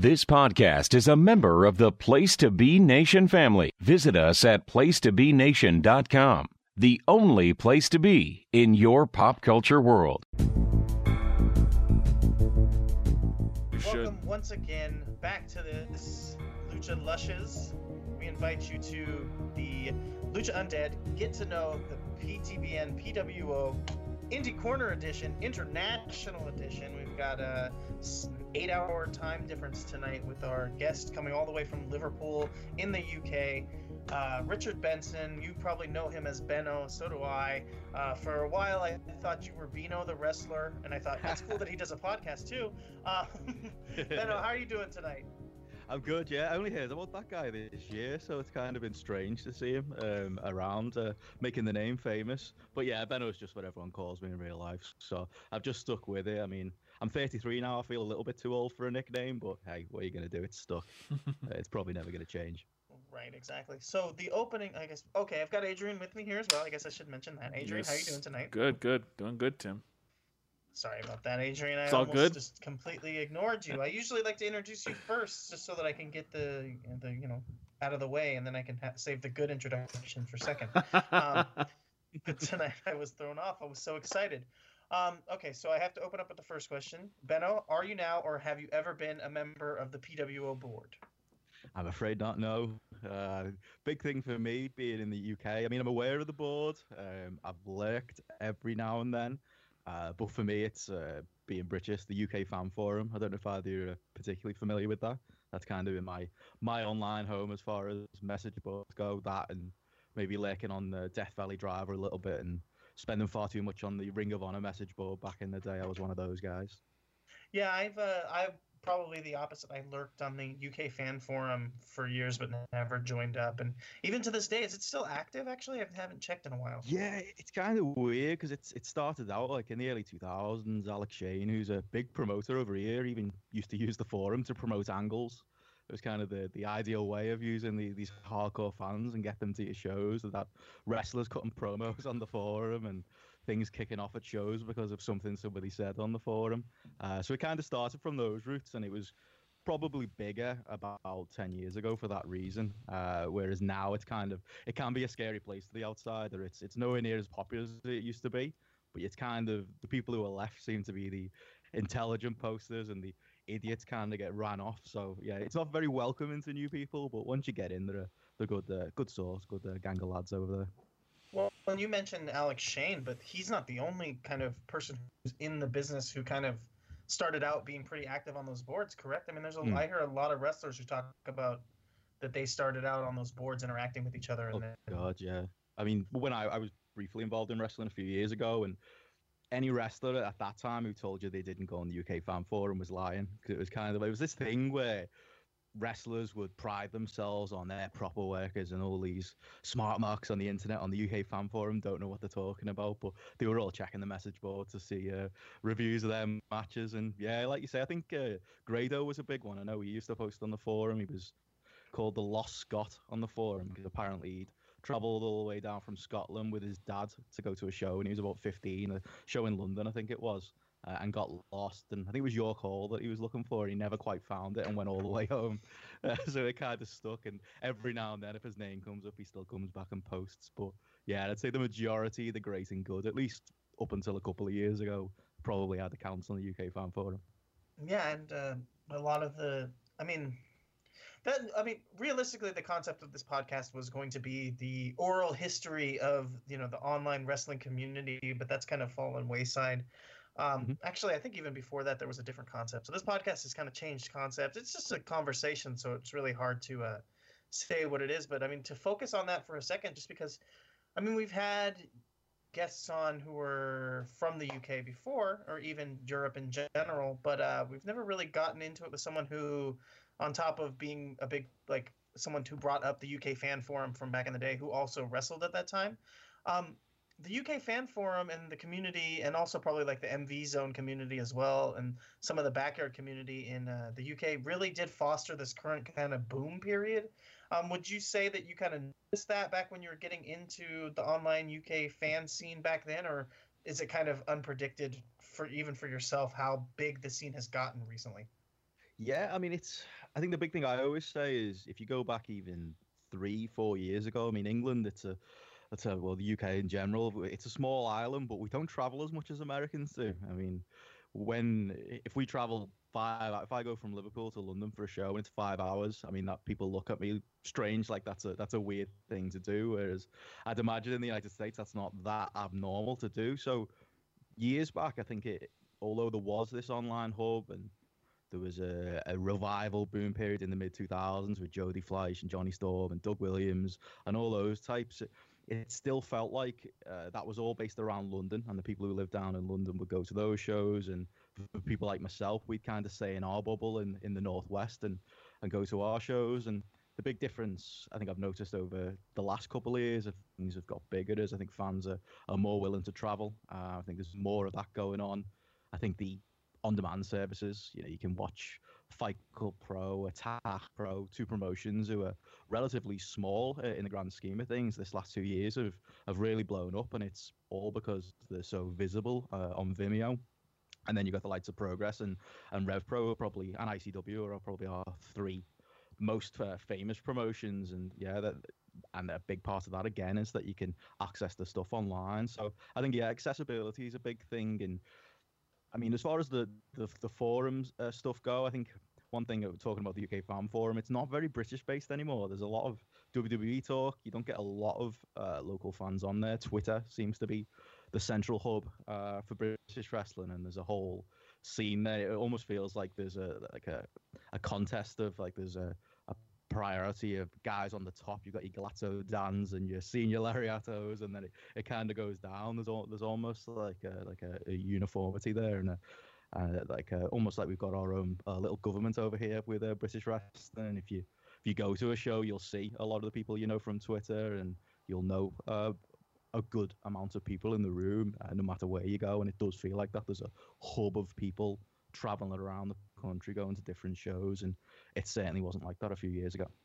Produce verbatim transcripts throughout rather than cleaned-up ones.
This podcast is a member of the Place to Be Nation family. Visit us at place to be nation dot com, the only place to be in your pop culture world. Welcome once again back to this Lucha Lushes. We invite you to the Lucha Undead Get to Know the P T B N P W O Indie Corner Edition, International Edition. We've got a eight-hour time difference tonight with our guest coming all the way from Liverpool in the U K. Uh, Richard Benson, you probably know him as Benno, so do I. Uh, for a while, I thought you were Bino the wrestler, and I thought, that's cool that he does a podcast too. Uh, Benno, how are you doing tonight? I'm good, yeah. I only heard about that guy this year, so it's kind of been strange to see him um, around, uh, making the name famous. But yeah, Benno's just what everyone calls me in real life, so I've just stuck with it. I mean, I'm thirty-three now. I feel a little bit too old for a nickname, but hey, what are you going to do? It's stuck. uh, it's probably never going to change. Right, exactly. So the opening, I guess, okay, I've got Adrian with me here as well. I guess I should mention that. Adrian, yes. How are you doing tonight? Good, good. Doing good, Tim. Sorry about that, Adrian. I it's all almost good. just completely ignored you. I usually like to introduce you first, just so that I can get the, the you know, out of the way, and then I can ha- save the good introduction for second. Um, but tonight I was thrown off. I was so excited. Um, okay, so I have to open up with the first question. Benno, are you now, or have you ever been a member of the P W O board? I'm afraid not, no. Uh, big thing for me being in the U K. I mean, I'm aware of the board. Um, I've lurked every now and then. Uh, but for me, it's uh, being British, the U K Fan Forum. I don't know if either you're particularly familiar with that. That's kind of in my my online home as far as message boards go. That and maybe lurking on the Death Valley Driver a little bit and spending far too much on the Ring of Honor message board back in the day. I was one of those guys. Yeah, I've uh, I've probably the opposite. I lurked on the U K Fan Forum for years, but never joined up. And even to this day, is it still active? Actually, I haven't checked in a while. Yeah, it's kind of weird because it's it started out like in the early two thousands. Alex Shane, who's a big promoter over here, even used to use the forum to promote angles. It was kind of the, the ideal way of using the, these hardcore fans and get them to your shows. That wrestlers cutting promos on the forum and things kicking off at shows because of something somebody said on the forum. Uh, so it kind of started from those roots, and it was probably bigger about ten years ago for that reason. Uh, whereas now it's kind of, it can be a scary place to the outsider. It's it's nowhere near as popular as it used to be, but it's kind of, the people who are left seem to be the intelligent posters, and the idiots kind of get ran off. So yeah, it's not very welcoming to new people, but once you get in, they're a, they're good, uh, good source, good uh, gang of lads over there. Well, when you mentioned Alex Shane, but he's not the only kind of person who's in the business who kind of started out being pretty active on those boards, correct? I mean, there's a, mm. I hear a lot of wrestlers who talk about that they started out on those boards interacting with each other. And oh, then... God, yeah. I mean, when I, I was briefly involved in wrestling a few years ago, and any wrestler at that time who told you they didn't go on the U K Fan Forum was lying. Because it was kind of, it was this thing where wrestlers would pride themselves on their proper workers, and all these smart marks on the internet on the U K Fan Forum don't know what they're talking about, but they were all checking the message board to see uh, reviews of their matches. And yeah, like you say, I think uh, Grado was a big one. I know he used to post on the forum. He was called the Lost Scot on the forum because apparently he'd travelled all the way down from Scotland with his dad to go to a show, and he was about fifteen, a show in London, I think it was. Uh, and got lost, and I think it was York Hall that he was looking for. He never quite found it and went all the way home. Uh, so it kind of stuck, and every now and then if his name comes up, he still comes back and posts. But yeah, I'd say the majority, the great and good, at least up until a couple of years ago, probably had accounts on the U K Fan Forum. Yeah, and uh, a lot of the, I mean, that, I mean, realistically, the concept of this podcast was going to be the oral history of, you know, the online wrestling community, but that's kind of fallen wayside. Um, mm-hmm. Actually, I think even before that, there was a different concept. So this podcast has kind of changed concepts. It's just a conversation, so it's really hard to uh, say what it is. But, I mean, to focus on that for a second, just because, I mean, we've had guests on who were from the U K before, or even Europe in general, but uh, we've never really gotten into it with someone who, on top of being a big, like, someone who brought up the U K Fan Forum from back in the day, who also wrestled at that time. Um, The U K Fan Forum and the community, and also probably like the M V Zone community as well, and some of the backyard community in uh, the U K really did foster this current kind of boom period. Um, would you say that you kind of noticed that back when you were getting into the online U K fan scene back then, or is it kind of unpredicted for even for yourself how big the scene has gotten recently? Yeah, I mean, it's. I think the big thing I always say is if you go back even three, four years ago. I mean, England, it's a, it's a well, the U K in general, it's a small island, but we don't travel as much as Americans do. I mean, when if we travel five, if I go from Liverpool to London for a show and it's five hours, I mean that people look at me strange, like that's a that's a weird thing to do. Whereas I'd imagine in the United States that's not that abnormal to do. So years back, I think it, although there was this online hub and there was a, a revival boom period in the mid two thousands with Jodie Fleisch and Johnny Storm and Doug Williams and all those types. It, it still felt like uh, that was all based around London, and the people who lived down in London would go to those shows, and for people like myself, we'd kind of stay in our bubble in, in the Northwest and, and go to our shows. And the big difference I think I've noticed over the last couple of years, if things have got bigger, is I think fans are, are more willing to travel. Uh, I think there's more of that going on. I think the on-demand services, you know, you can watch Fight Club Pro, Attack Pro, two promotions who are relatively small uh, in the grand scheme of things. This last two years have, have really blown up, and it's all because they're so visible uh, on Vimeo. And then you've got the likes of Progress and, and RevPro are probably, and I C W are probably our three most uh, famous promotions. And yeah, that, and a big part of that again is that you can access the stuff online. So I think, yeah, accessibility is a big thing. And I mean, as far as the, the, the forums uh, stuff go, I think one thing that we're talking about the U K Fan Forum, it's not very British based anymore. There's a lot of W W E talk. You don't get a lot of uh, local fans on there. Twitter seems to be the central hub uh, for British wrestling, and there's a whole scene there. It almost feels like there's a like a, a contest of like there's a, a priority of guys on the top. You've got your Glatzo Dans and your Senior Lariatos, and then it, it kind of goes down. There's all, there's almost like a, like a, a uniformity there, and a, uh, like a, almost like we've got our own uh, little government over here with uh, British wrestling. If you if you go to a show, you'll see a lot of the people you know from Twitter, and you'll know uh, a good amount of people in the room, uh, no matter where you go. And it does feel like that. There's a hub of people traveling around the country, going to different shows, and it certainly wasn't like that a few years ago.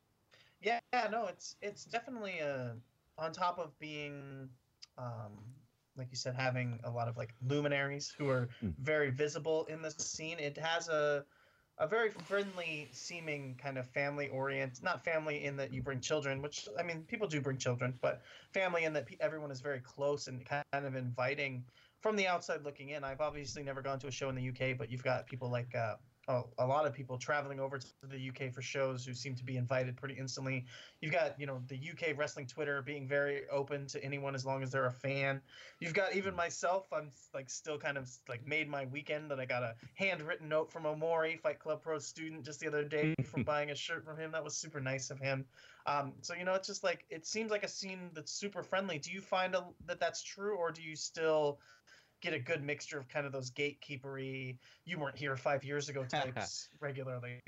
Yeah, no, it's it's definitely uh, on top of being, um, like you said, having a lot of like luminaries who are mm. very visible in the scene. It has a a very friendly seeming kind of family orient, not family in that you bring children, which I mean, people do bring children, but family in that everyone is very close and kind of inviting from the outside looking in. I've obviously never gone to a show in the U K, but you've got people like uh, a, a lot of people traveling over to the U K for shows who seem to be invited pretty instantly. You've got, you know, the U K wrestling Twitter being very open to anyone as long as they're a fan. You've got even myself. I'm like still kind of like made my weekend that I got a handwritten note from Omori, Fight Club Pro student, just the other day from buying a shirt from him. That was super nice of him. Um, so, you know, it's just like, it seems like a scene that's super friendly. Do you find a, that that's true, or do you still get a good mixture of kind of those gatekeepery, you weren't here five years ago types regularly?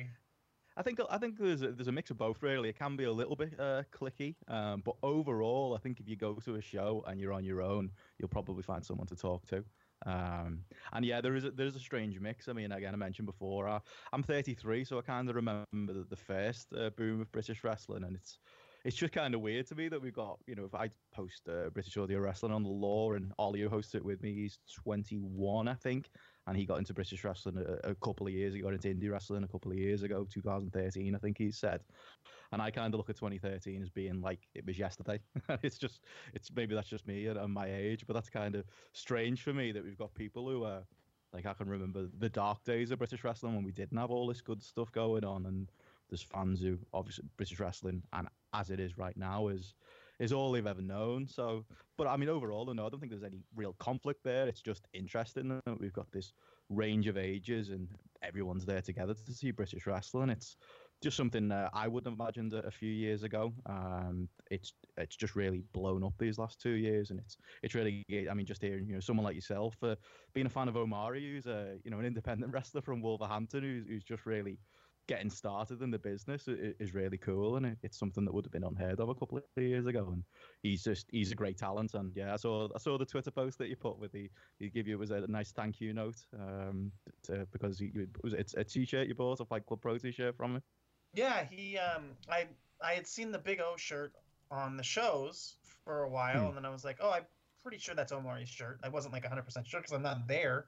I think I think there's a, there's a mix of both, really. It can be a little bit uh, cliquey, um, but overall, I think if you go to a show and you're on your own, you'll probably find someone to talk to. Um, and yeah, there is a, there is a strange mix. I mean, again, I mentioned before, uh, I'm thirty-three, so I kind of remember the, the first uh, boom of British wrestling, and it's it's just kind of weird to me that we've got, you know, if I post uh, British Audio Wrestling on the Law, and Ollie, who hosts it with me, he's twenty-one, I think, and he got into British wrestling a, a couple of years ago, got into indie wrestling a couple of years ago, two thousand thirteen, I think he said. And I kind of look at twenty thirteen as being like it was yesterday. It's just, it's maybe that's just me and my age, but that's kind of strange for me that we've got people who are, like, I can remember the dark days of British wrestling when we didn't have all this good stuff going on, and there's fans who, obviously, British wrestling, and as it is right now, is is all they've ever known. So, but I mean, overall, no, I don't think there's any real conflict there. It's just interesting that we've got this range of ages and everyone's there together to see British wrestling. It's just something uh, I wouldn't have imagined a, a few years ago. Um, it's it's just really blown up these last two years, and it's it's really, I mean, just hearing, you know, someone like yourself uh, being a fan of Omari, who's a, you know, an independent wrestler from Wolverhampton, who's who's just really getting started in the business is really cool, and it's something that would have been unheard of a couple of years ago. And he's just he's a great talent. And yeah, I saw I saw the Twitter post that you put with the he give you it was a nice thank you note um to, because he it was it's a t-shirt you bought, a Fight Club Pro t-shirt from him. Yeah, he um I I had seen the Big O shirt on the shows for a while, hmm. and then I was like, oh, I'm pretty sure that's Omari's shirt. I wasn't like one hundred percent sure because I'm not there.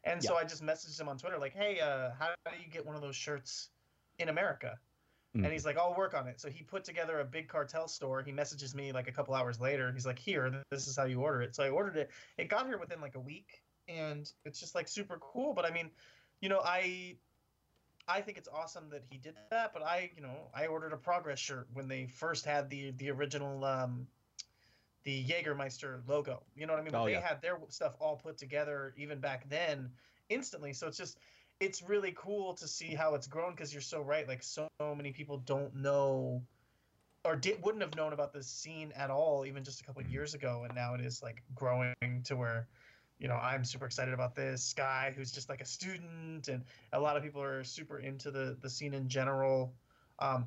And Yeah. so I just messaged him on Twitter, like, hey, uh, how do you get one of those shirts in America? Mm. And he's like, I'll work on it. So he put together a big cartel store. He messages me like a couple hours later. He's like, here, this is how you order it. So I ordered it. It got here within like a week, and it's just like super cool. But I mean, you know, I I think it's awesome that he did that. But I, you know, I ordered a Progress shirt when they first had the the original um, the Jägermeister logo. You know what I mean? But Oh, they yeah. had their stuff all put together even back then instantly. So it's just it's really cool to see how it's grown, because you're so right. Like, so many people don't know or did, wouldn't have known about this scene at all even just a couple of Mhm. years ago, and now it is like growing to where, you know, I'm super excited about this guy who's just like a student, and a lot of people are super into the the scene in general. Um,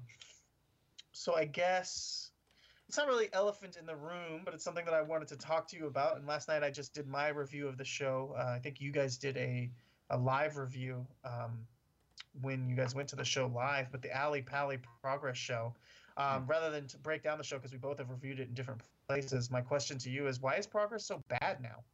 so I guess it's not really elephant in the room, but it's something that I wanted to talk to you about. And last night I just did my review of the show. Uh, I think you guys did a a live review um, when you guys went to the show live, but the Ali Pally Progress show. Um, rather than to break down the show, because we both have reviewed it in different places, my question to you is, why is Progress so bad now?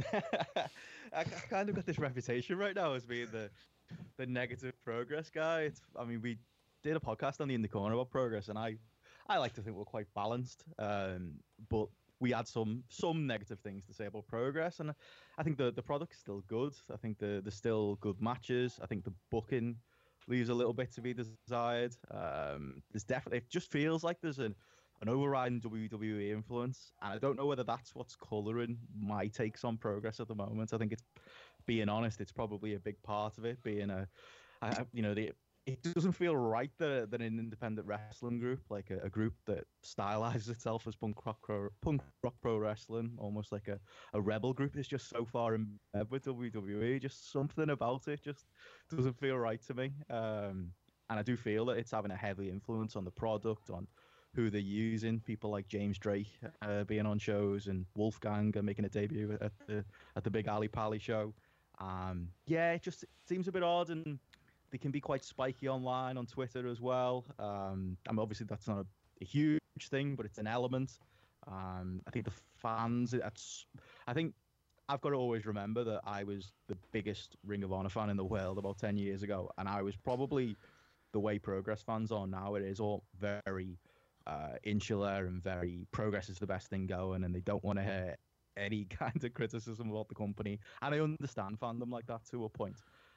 I, I kind of got this reputation right now as being the the negative Progress guy. It's, I mean, we did a podcast on the In the Corner about Progress, and I I like to think we're quite balanced. Um, but we had some some negative things to say about Progress, and I think the the product's still good. I think the there's still good matches. I think the booking leaves a little bit to be desired. Um, there's definitely, it just feels like there's an an overriding W W E influence, and I don't know whether that's what's colouring my takes on Progress at the moment. I think it's, being honest, it's probably a big part of it. Being a, I, you know, the it doesn't feel right that, that an independent wrestling group, like a, a group that stylizes itself as punk rock pro, punk rock pro wrestling, almost like a, a rebel group, is just so far in bed with W W E. Just something about it just doesn't feel right to me. Um, and I do feel that it's having a heavy influence on the product, on who they're using. People like James Drake uh, being on shows, and Wolfgang uh, making a debut at the at the big Ali Pally show. Um, yeah, it just seems a bit odd, and they can be quite spiky online on Twitter as well. Um, I mean, obviously that's not a, a huge thing, but it's an element. Um, I think the fans, that's, I think I've got to always remember that I was the biggest Ring of Honor fan in the world about ten years ago, and I was probably the way Progress fans are now. It is all very uh, insular and very Progress is the best thing going, and they don't want to hear any kind of criticism about the company. And I understand fandom like that to a point.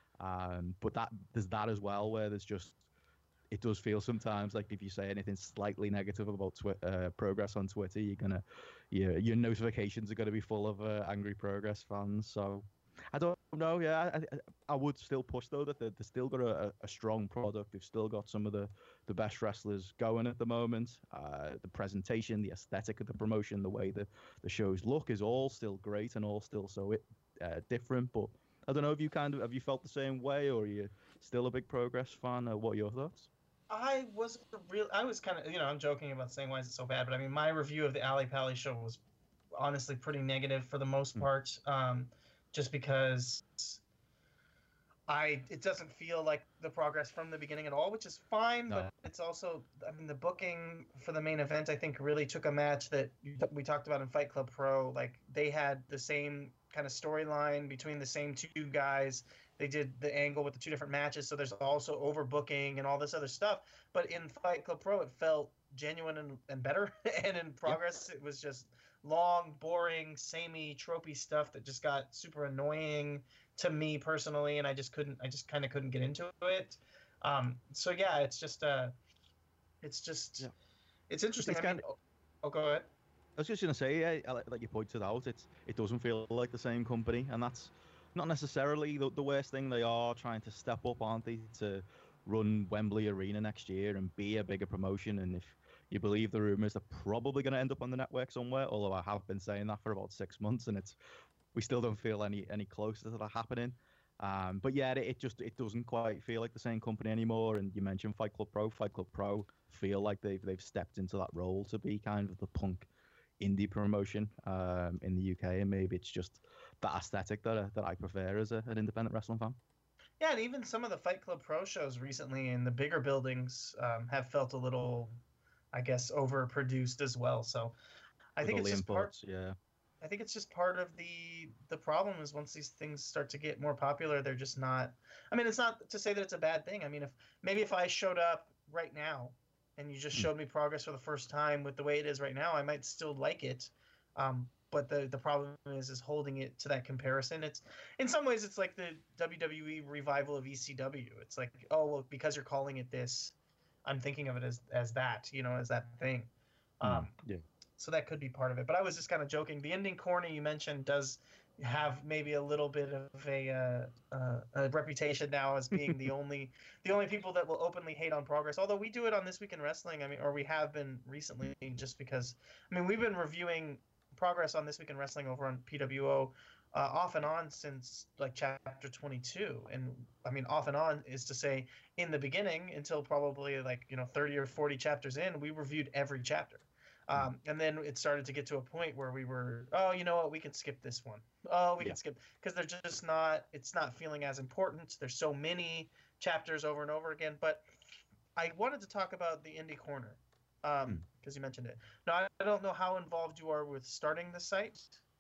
Um, but that there's that as well, where there's just, it does feel sometimes like if you say anything slightly negative about twi- uh, Progress on Twitter, you're gonna, your your notifications are gonna be full of uh, angry Progress fans. So I don't know. Yeah, I, I, I would still push though that they've still got a, a strong product. They've still got some of the, the best wrestlers going at the moment. Uh, the presentation, the aesthetic of the promotion, the way the, the shows look is all still great and all still so it, uh, different. But I don't know if you kind of have you felt the same way, or are you still a big Progress fan? Or what are your thoughts? I was real. I was kind of, you know, I'm joking about saying why is it so bad, but I mean, my review of the Ali Pally show was honestly pretty negative for the most Hmm. part, um, just because I it doesn't feel like the Progress from the beginning at all, which is fine. No. But it's also, I mean, the booking for the main event, I think, really took a match that we talked about in Fight Club Pro. Like, they had the same kind of storyline between the same two guys. They did the angle with the two different matches, so there's also overbooking and all this other stuff. But in Fight Club Pro, it felt genuine and, and better. And in Progress, it was just long, boring, samey, tropey stuff that just got super annoying to me personally, and I just couldn't. I just kind of couldn't get into it. Um, so yeah, it's just uh, it's just Yeah. it's interesting. It's I mean, kinda- oh, oh, go ahead. I was just gonna say, yeah, like like you pointed out, it's it doesn't feel like the same company, and that's not necessarily the, the worst thing. They are trying to step up, aren't they, to run Wembley Arena next year and be a bigger promotion. And if you believe the rumors, they're probably going to end up on the network somewhere. Although I have been saying that for about six months, and it's we still don't feel any any closer to that happening. Um, but yeah, it, it just it doesn't quite feel like the same company anymore. And you mentioned Fight Club Pro. Fight Club Pro feel like they've they've stepped into that role to be kind of the punk indie promotion um, in the U K, and maybe it's just that aesthetic that I, that I prefer as a, an independent wrestling fan. Yeah, and even some of the Fight Club Pro shows recently in the bigger buildings um, have felt a little, I guess, overproduced as well. So I With think all it's the just part. imports, yeah. I think it's just part of the the problem is once these things start to get more popular, they're just not. I mean, it's not to say that it's a bad thing. I mean, if maybe if I showed up right now and you just showed me progress for the first time with the way it is right now, I might still like it. Um, but the the problem is is holding it to that comparison. It's in some ways it's like the W W E revival of E C W. It's like, oh well, because you're calling it this, I'm thinking of it as as that, you know, as that thing. Um, Mm, yeah. So that could be part of it. But I was just kind of joking. The ending corner you mentioned does have maybe a little bit of a, uh, uh, a reputation now as being the only the only people that will openly hate on Progress. Although we do it on This Week in Wrestling. I mean, or we have been recently, just because. I mean, we've been reviewing Progress on This Week in Wrestling over on P W O uh, off and on since like chapter twenty-two. And I mean, off and on is to say in the beginning until probably like you know thirty or forty chapters in, we reviewed every chapter. Um, and then it started to get to a point where we were, oh, you know what, we can skip this one. Oh, we Yeah. can skip because they're just not. It's not feeling as important. There's so many chapters over and over again. But I wanted to talk about the Indie Corner because um, Hmm. you mentioned it. Now I don't know how involved you are with starting the site.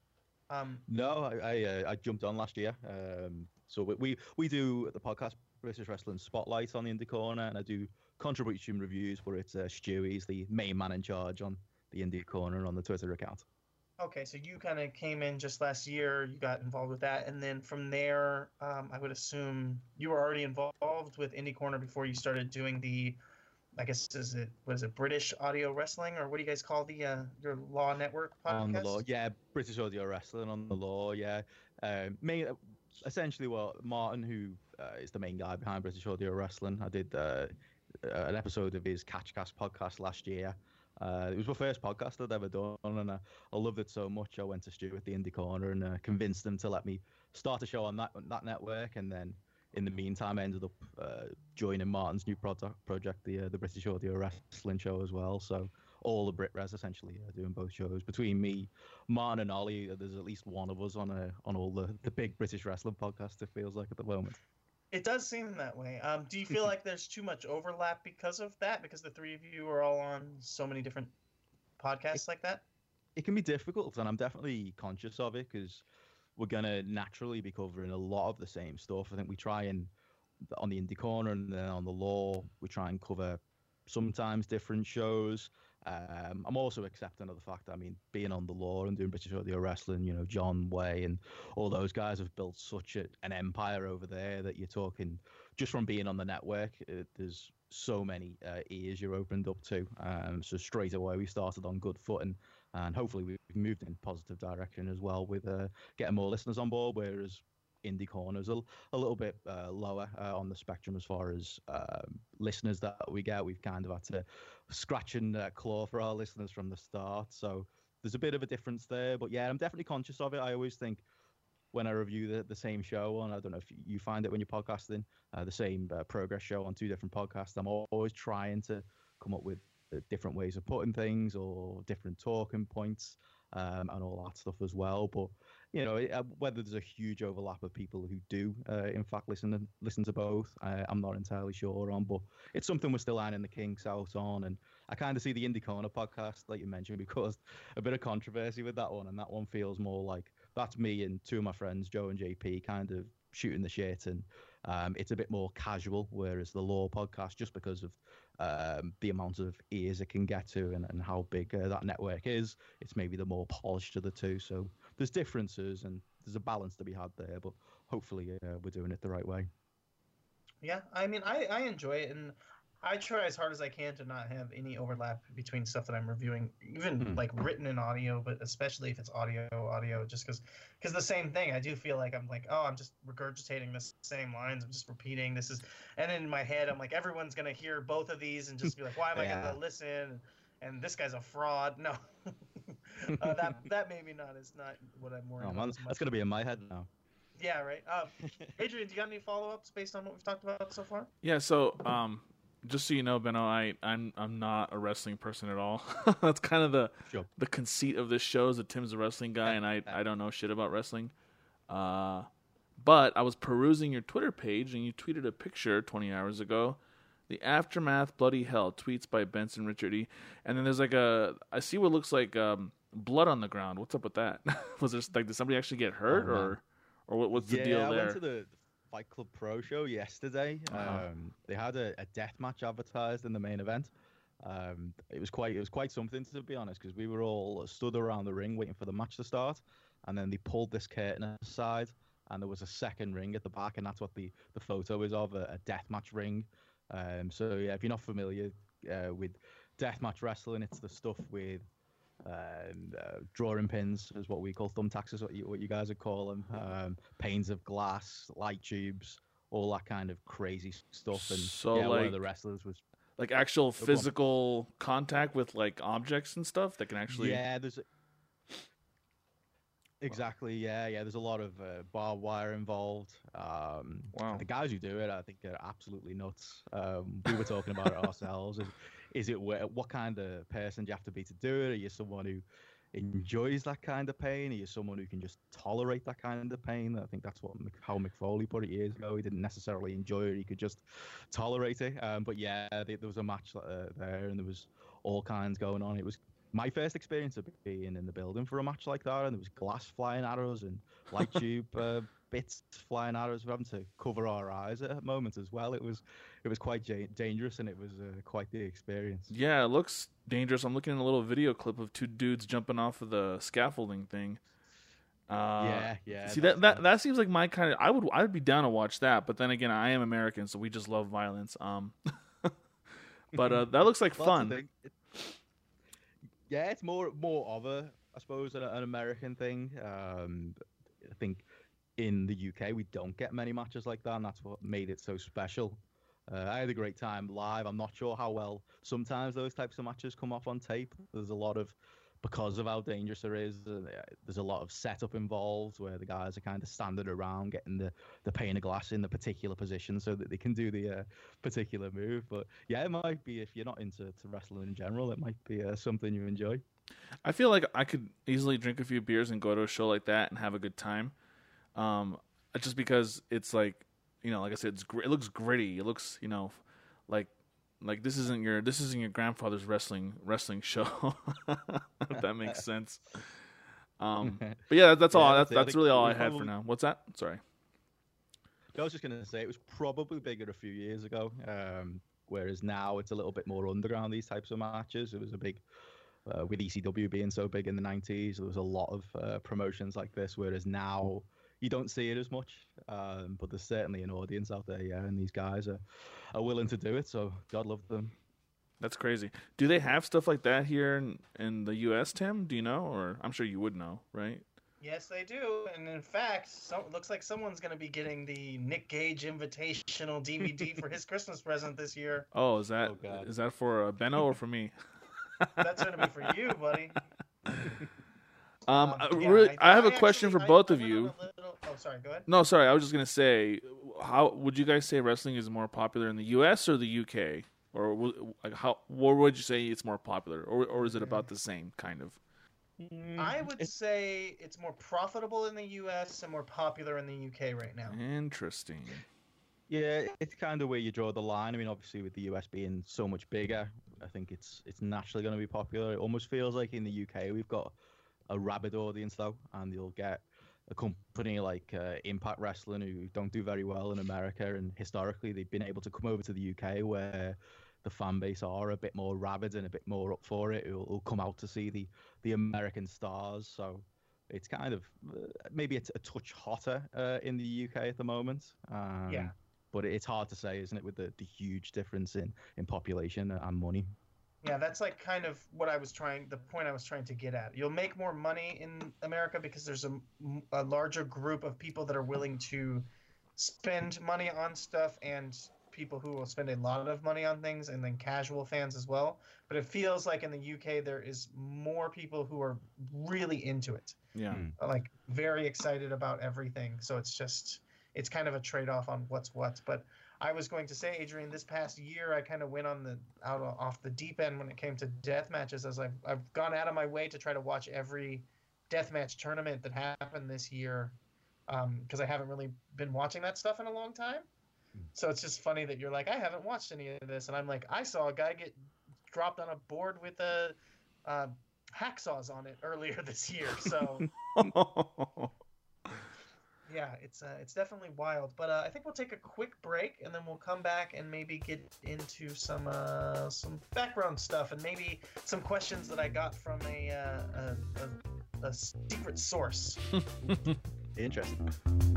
Um, No, I I, uh, I jumped on last year. Um, so we, we we do the podcast British Wrestling Spotlight on the Indie Corner, and I do contribution reviews where it's uh, Stu. He's the main man in charge on the Indie Corner on the Twitter account. Okay, so you kind of came in just last year. You got involved with that, and then from there, um, I would assume you were already involved with Indie Corner before you started doing the. I guess is it was it British Audio Wrestling, or what do you guys call the uh, your Law Network podcast? On the Law, yeah, British Audio Wrestling on the Law, yeah. Um, main, essentially, well, Martin, who uh, is the main guy behind British Audio Wrestling, I did uh, an episode of his Catchcast podcast last year. Uh, it was my first podcast I'd ever done, and I, I loved it so much. I went to Stu at the Indie Corner and uh, convinced him to let me start a show on that that network. And then, in the meantime, I ended up uh, joining Martin's new product project, the uh, the British Audio Wrestling show as well. So all the BritRes essentially uh, doing both shows. Between me, Martin, and Ollie, there's at least one of us on a on all the the big British wrestling podcasts. It feels like at the moment. It does seem that way. Um, do you feel like there's too much overlap because of that? Because the three of you are all on so many different podcasts like that? It can be difficult, and I'm definitely conscious of it because we're gonna naturally be covering a lot of the same stuff. I think we try and on the Indie Corner and then on the Law, we try and cover sometimes different shows. Um, I'm also accepting of the fact that, I mean, being on the Law and doing British Audio Wrestling, you know, John Way and all those guys have built such a, an empire over there that you're talking just from being on the network. It, there's so many uh, ears you're opened up to. Um, so straight away we started on good footing, and hopefully we've moved in positive direction as well with uh, getting more listeners on board. Whereas Indie Corner's a, a little bit uh, lower uh, on the spectrum as far as um, listeners that we get. We've kind of had to scratch and uh, claw for our listeners from the start. So there's a bit of a difference there. But yeah, I'm definitely conscious of it. I always think when I review the, the same show on, I don't know if you find it when you're podcasting, uh, the same uh, progress show on two different podcasts, I'm always trying to come up with uh, different ways of putting things or different talking points um, and all that stuff as well. But you know, uh, whether there's a huge overlap of people who do, uh, in fact, listen to, listen to both, uh, I'm not entirely sure on. But it's something we're still ironing the kinks out on. And I kind of see the Indie Corner podcast, like you mentioned, because a bit of controversy with that one. And that one feels more like that's me and two of my friends, Joe and J P, kind of shooting the shit. And um, it's a bit more casual, whereas the Law podcast, just because of um, the amount of ears it can get to and, and how big uh, that network is, it's maybe the more polished of the two. So there's differences and there's a balance to be had there, but hopefully uh, we're doing it the right way. Yeah, I mean, I, I enjoy it, and I try as hard as I can to not have any overlap between stuff that I'm reviewing, even Mm. like written in audio, but especially if it's audio, audio, just because, because the same thing, I do feel like I'm like, oh, I'm just regurgitating the same lines, I'm just repeating, this is, and in my head, I'm like, everyone's going to hear both of these and just be like, why am I Yeah. going to listen? And this guy's a fraud. No, uh, that that maybe not is not what I'm worried Oh, about man, as much. that's going to be in my head now. Yeah, right. Uh, Adrian, do you got any follow-ups based on what we've talked about so far? Yeah, so um, just so you know, Benno, I I'm I'm not a wrestling person at all. That's kind of the Sure. the conceit of this show is that Tim's a wrestling guy, and I I don't know shit about wrestling. Uh, but I was perusing your Twitter page, and you tweeted a picture twenty hours ago. The Aftermath Bloody Hell tweets by Benson Richard E. And then there's like a I see what looks like um blood on the ground. What's up with that? Was there like did somebody actually get hurt, Oh, man. or or what, what's the yeah, deal I there? went to the Fight Club Pro show yesterday. Uh-huh. Um, they had a, a death match advertised in the main event. Um, it was quite it was quite something, to be honest, because we were all stood around the ring waiting for the match to start, and then they pulled this curtain aside, and there was a second ring at the back, and that's what the, the photo is of, a, a death match ring. Um, so yeah, if you're not familiar uh, with deathmatch wrestling, it's the stuff with um, uh, drawing pins, is what we call thumbtacks, is what you, what you guys would call them. Um, panes of glass, light tubes, all that kind of crazy stuff. And So, yeah, one like- of the wrestlers was Like actual go on. physical contact with like objects and stuff that can actually. yeah, there's a... exactly yeah yeah. There's a lot of uh, barbed wire involved. Um, Wow. The guys who do it, I think, are absolutely nuts. Um, we were talking about it ourselves. Is, is it wh- what kind of person do you have to be to do it? Are you someone who enjoys that kind of pain? Are you someone who can just tolerate that kind of pain? I think that's what Mc- how Mick Foley put it years ago. He didn't necessarily enjoy it; he could just tolerate it. Um, but yeah, they, there was a match uh, there, and there was all kinds going on. It was my first experience of being in the building for a match like that, and there was glass flying at us and light tube uh, bits flying at us. We're having to cover our eyes at moments as well. It was it was quite ja- dangerous, and it was uh, quite the experience. Yeah, it looks dangerous. I'm looking at a little video clip of two dudes jumping off of the scaffolding thing. Uh, yeah, yeah. See that's- that, that that seems like my kind of. I would I would be down to watch that, but then again, I am American, so we just love violence. Um, but uh, that looks like Well, that's the fun. thing. It- yeah, it's more more of a, I suppose, an, an American thing. Um, I think in the U K we don't get many matches like that, and that's what made it so special. Uh, I had a great time live. I'm not sure how well sometimes those types of matches come off on tape. There's a lot of, because of how dangerous it is, uh, there's a lot of setup involved where the guys are kind of standing around getting the, the pane of glass in the particular position so that they can do the uh, particular move. But yeah, it might be, if you're not into to wrestling in general, it might be uh, something you enjoy. I feel like I could easily drink a few beers and go to a show like that and have a good time. Um, just because it's like, you know, like I said, it's gr- it looks gritty. It looks, you know, like like this isn't your this isn't your grandfather's wrestling wrestling show. If that makes sense. Um, but yeah, that's all. Yeah, That's that's it. I that's think really all we I had for probably- now. What's that? Sorry. I was just going to say it was probably bigger a few years ago, um, whereas now it's a little bit more underground, these types of matches. It was a big, uh, with E C W being so big in the nineties, there was a lot of uh, promotions like this, whereas now you don't see it as much. Um, but there's certainly an audience out there, yeah, and these guys are, are willing to do it, so God love them. That's crazy. Do they have stuff like that here in, in the U S, Tim? Do you know? Or I'm sure you would know, right? Yes, they do. And in fact, so, it looks like someone's going to be getting the Nick Gage Invitational D V D for his Christmas present this year. Oh, is that Oh, God. is that for uh, Benno or for me? That's going to be for you, buddy. Um, Um, I yeah, really, I, have a actually- question for I- both I of went you. on a little- Oh, sorry. Go ahead. No, sorry. I was just gonna say, how would you guys say wrestling is more popular in the U S or the U K, or w- like how? Where would you say it's more popular, or or is it about the same kind of? I would It's- say it's more profitable in the U S and more popular in the U K right now. Interesting. Yeah, it's kind of where you draw the line. I mean, obviously with the U S being so much bigger, I think it's it's naturally going to be popular. It almost feels like in the U K we've got a rabid audience though, and you'll get a company like uh, Impact Wrestling who don't do very well in America, and historically they've been able to come over to the U K where the fan base are a bit more rabid and a bit more up for it. Who'll, who'll come out to see the the American stars. So it's kind of uh, maybe it's a touch hotter uh, in the U K at the moment. Um, Yeah. But it's hard to say, isn't it, with the, the huge difference in, in population and money. Yeah, that's like kind of what I was trying, the point I was trying to get at. You'll make more money in America because there's a, a larger group of people that are willing to spend money on stuff, and people who will spend a lot of money on things, and then casual fans as well. But it feels like in the U K there is more people who are really into it, Yeah. Hmm. like very excited about everything. So it's just, it's kind of a trade-off on what's what. But I was going to say, Adrian, this past year I kind of went on the out off the deep end when it came to death matches, as I've I've gone out of my way to try to watch every death match tournament that happened this year, because I haven't really been watching that stuff in a long time. So it's just funny that you're like, I haven't watched any of this, and I'm like, I saw a guy get dropped on a board with a uh, hacksaws on it earlier this year. So yeah, it's uh, it's definitely wild. But uh, I think we'll take a quick break, and then we'll come back and maybe get into some uh, some background stuff, and maybe some questions that I got from a uh, a, a, a secret source. Interesting.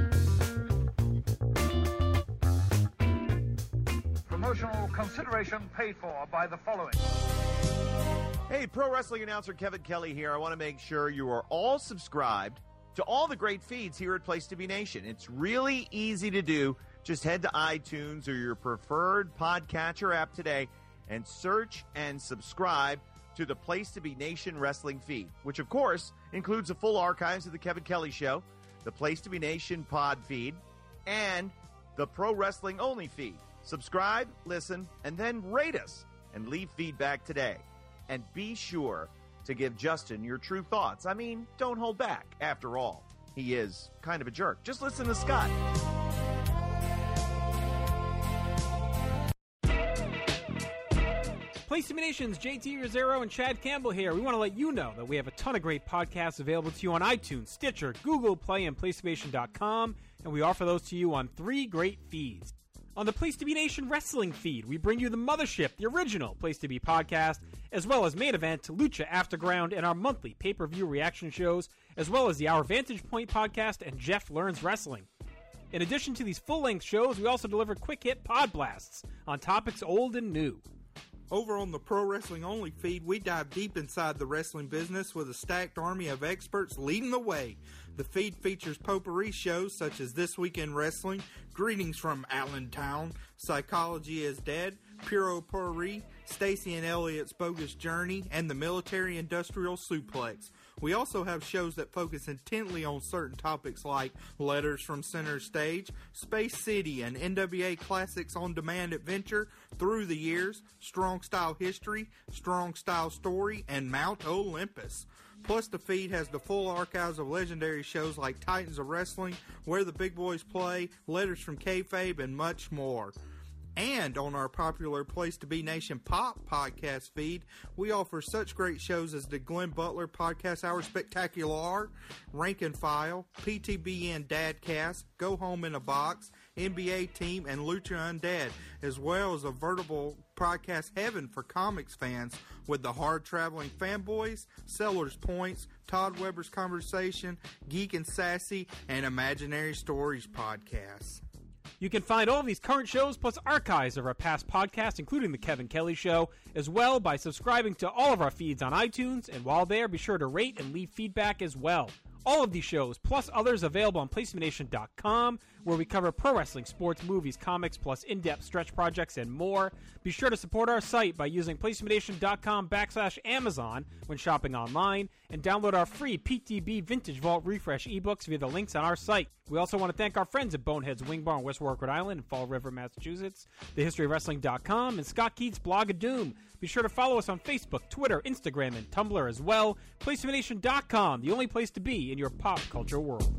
Promotional consideration paid for by the following. Hey, pro wrestling announcer Kevin Kelly here. I want to make sure you are all subscribed to all the great feeds here at Place to Be Nation. It's really easy to do. Just head to iTunes or your preferred podcatcher app today and search and subscribe to the Place to Be Nation wrestling feed, which of course includes the full archives of the Kevin Kelly Show, the Place to Be Nation pod feed, and the Pro Wrestling Only feed. Subscribe, listen, and then rate us and leave feedback today. And be sure to give Justin your true thoughts. I mean, don't hold back. After all, he is kind of a jerk. Just listen to Scott. Place to Be Nation's J T Rosero and Chad Campbell here. We want to let you know that we have a ton of great podcasts available to you on iTunes, Stitcher, Google Play, and place to be nation dot com, and we offer those to you on three great feeds. On the Place to Be Nation Wrestling feed, we bring you the Mothership, the original Place to Be podcast, as well as Main Event, Lucha Afterground, and our monthly pay-per-view reaction shows, as well as the Our Vantage Point podcast and Jeff Learns Wrestling. In addition to these full-length shows, we also deliver quick-hit pod blasts on topics old and new. Over on the Pro Wrestling Only feed, we dive deep inside the wrestling business with a stacked army of experts leading the way. The feed features potpourri shows such as This Week in Wrestling, Greetings from Allentown, Psychology is Dead, Puro Potpourri, Stacy and Elliot's Bogus Journey, and the Military Industrial Suplex. We also have shows that focus intently on certain topics like Letters from Center Stage, Space City, and N W A Classics On Demand Adventure, Through the Years, Strong Style History, Strong Style Story, and Mount Olympus. Plus, the feed has the full archives of legendary shows like Titans of Wrestling, Where the Big Boys Play, Letters from Kayfabe, and much more. And on our popular Place to Be Nation Pop podcast feed, we offer such great shows as the Glenn Butler Podcast Hour Spectacular, Rank and File, P T B N Dadcast, Go Home in a Box, N B A Team, and Lucha Undead, as well as a veritable podcast heaven for comics fans with the Hard Traveling Fanboys, Sellers Points, Todd Weber's Conversation, Geek and Sassy, and Imaginary Stories podcasts. You can find all of these current shows plus archives of our past podcasts, including The Kevin Kelly Show, as well by subscribing to all of our feeds on iTunes, and while there, be sure to rate and leave feedback as well. All of these shows, plus others, available on place to be nation dot com, where we cover pro wrestling, sports, movies, comics, plus in-depth stretch projects and more. Be sure to support our site by using place to be nation dot com backslash Amazon when shopping online, and download our free P T B Vintage Vault Refresh ebooks via the links on our site. We also want to thank our friends at Bonehead's Wing Bar in West Warwick, Rhode Island, and Fall River, Massachusetts, the history of wrestling dot com, and Scott Keats' Blog of Doom. Be sure to follow us on Facebook, Twitter, Instagram, and Tumblr as well. place to be nation dot com, the only place to be in your pop culture world.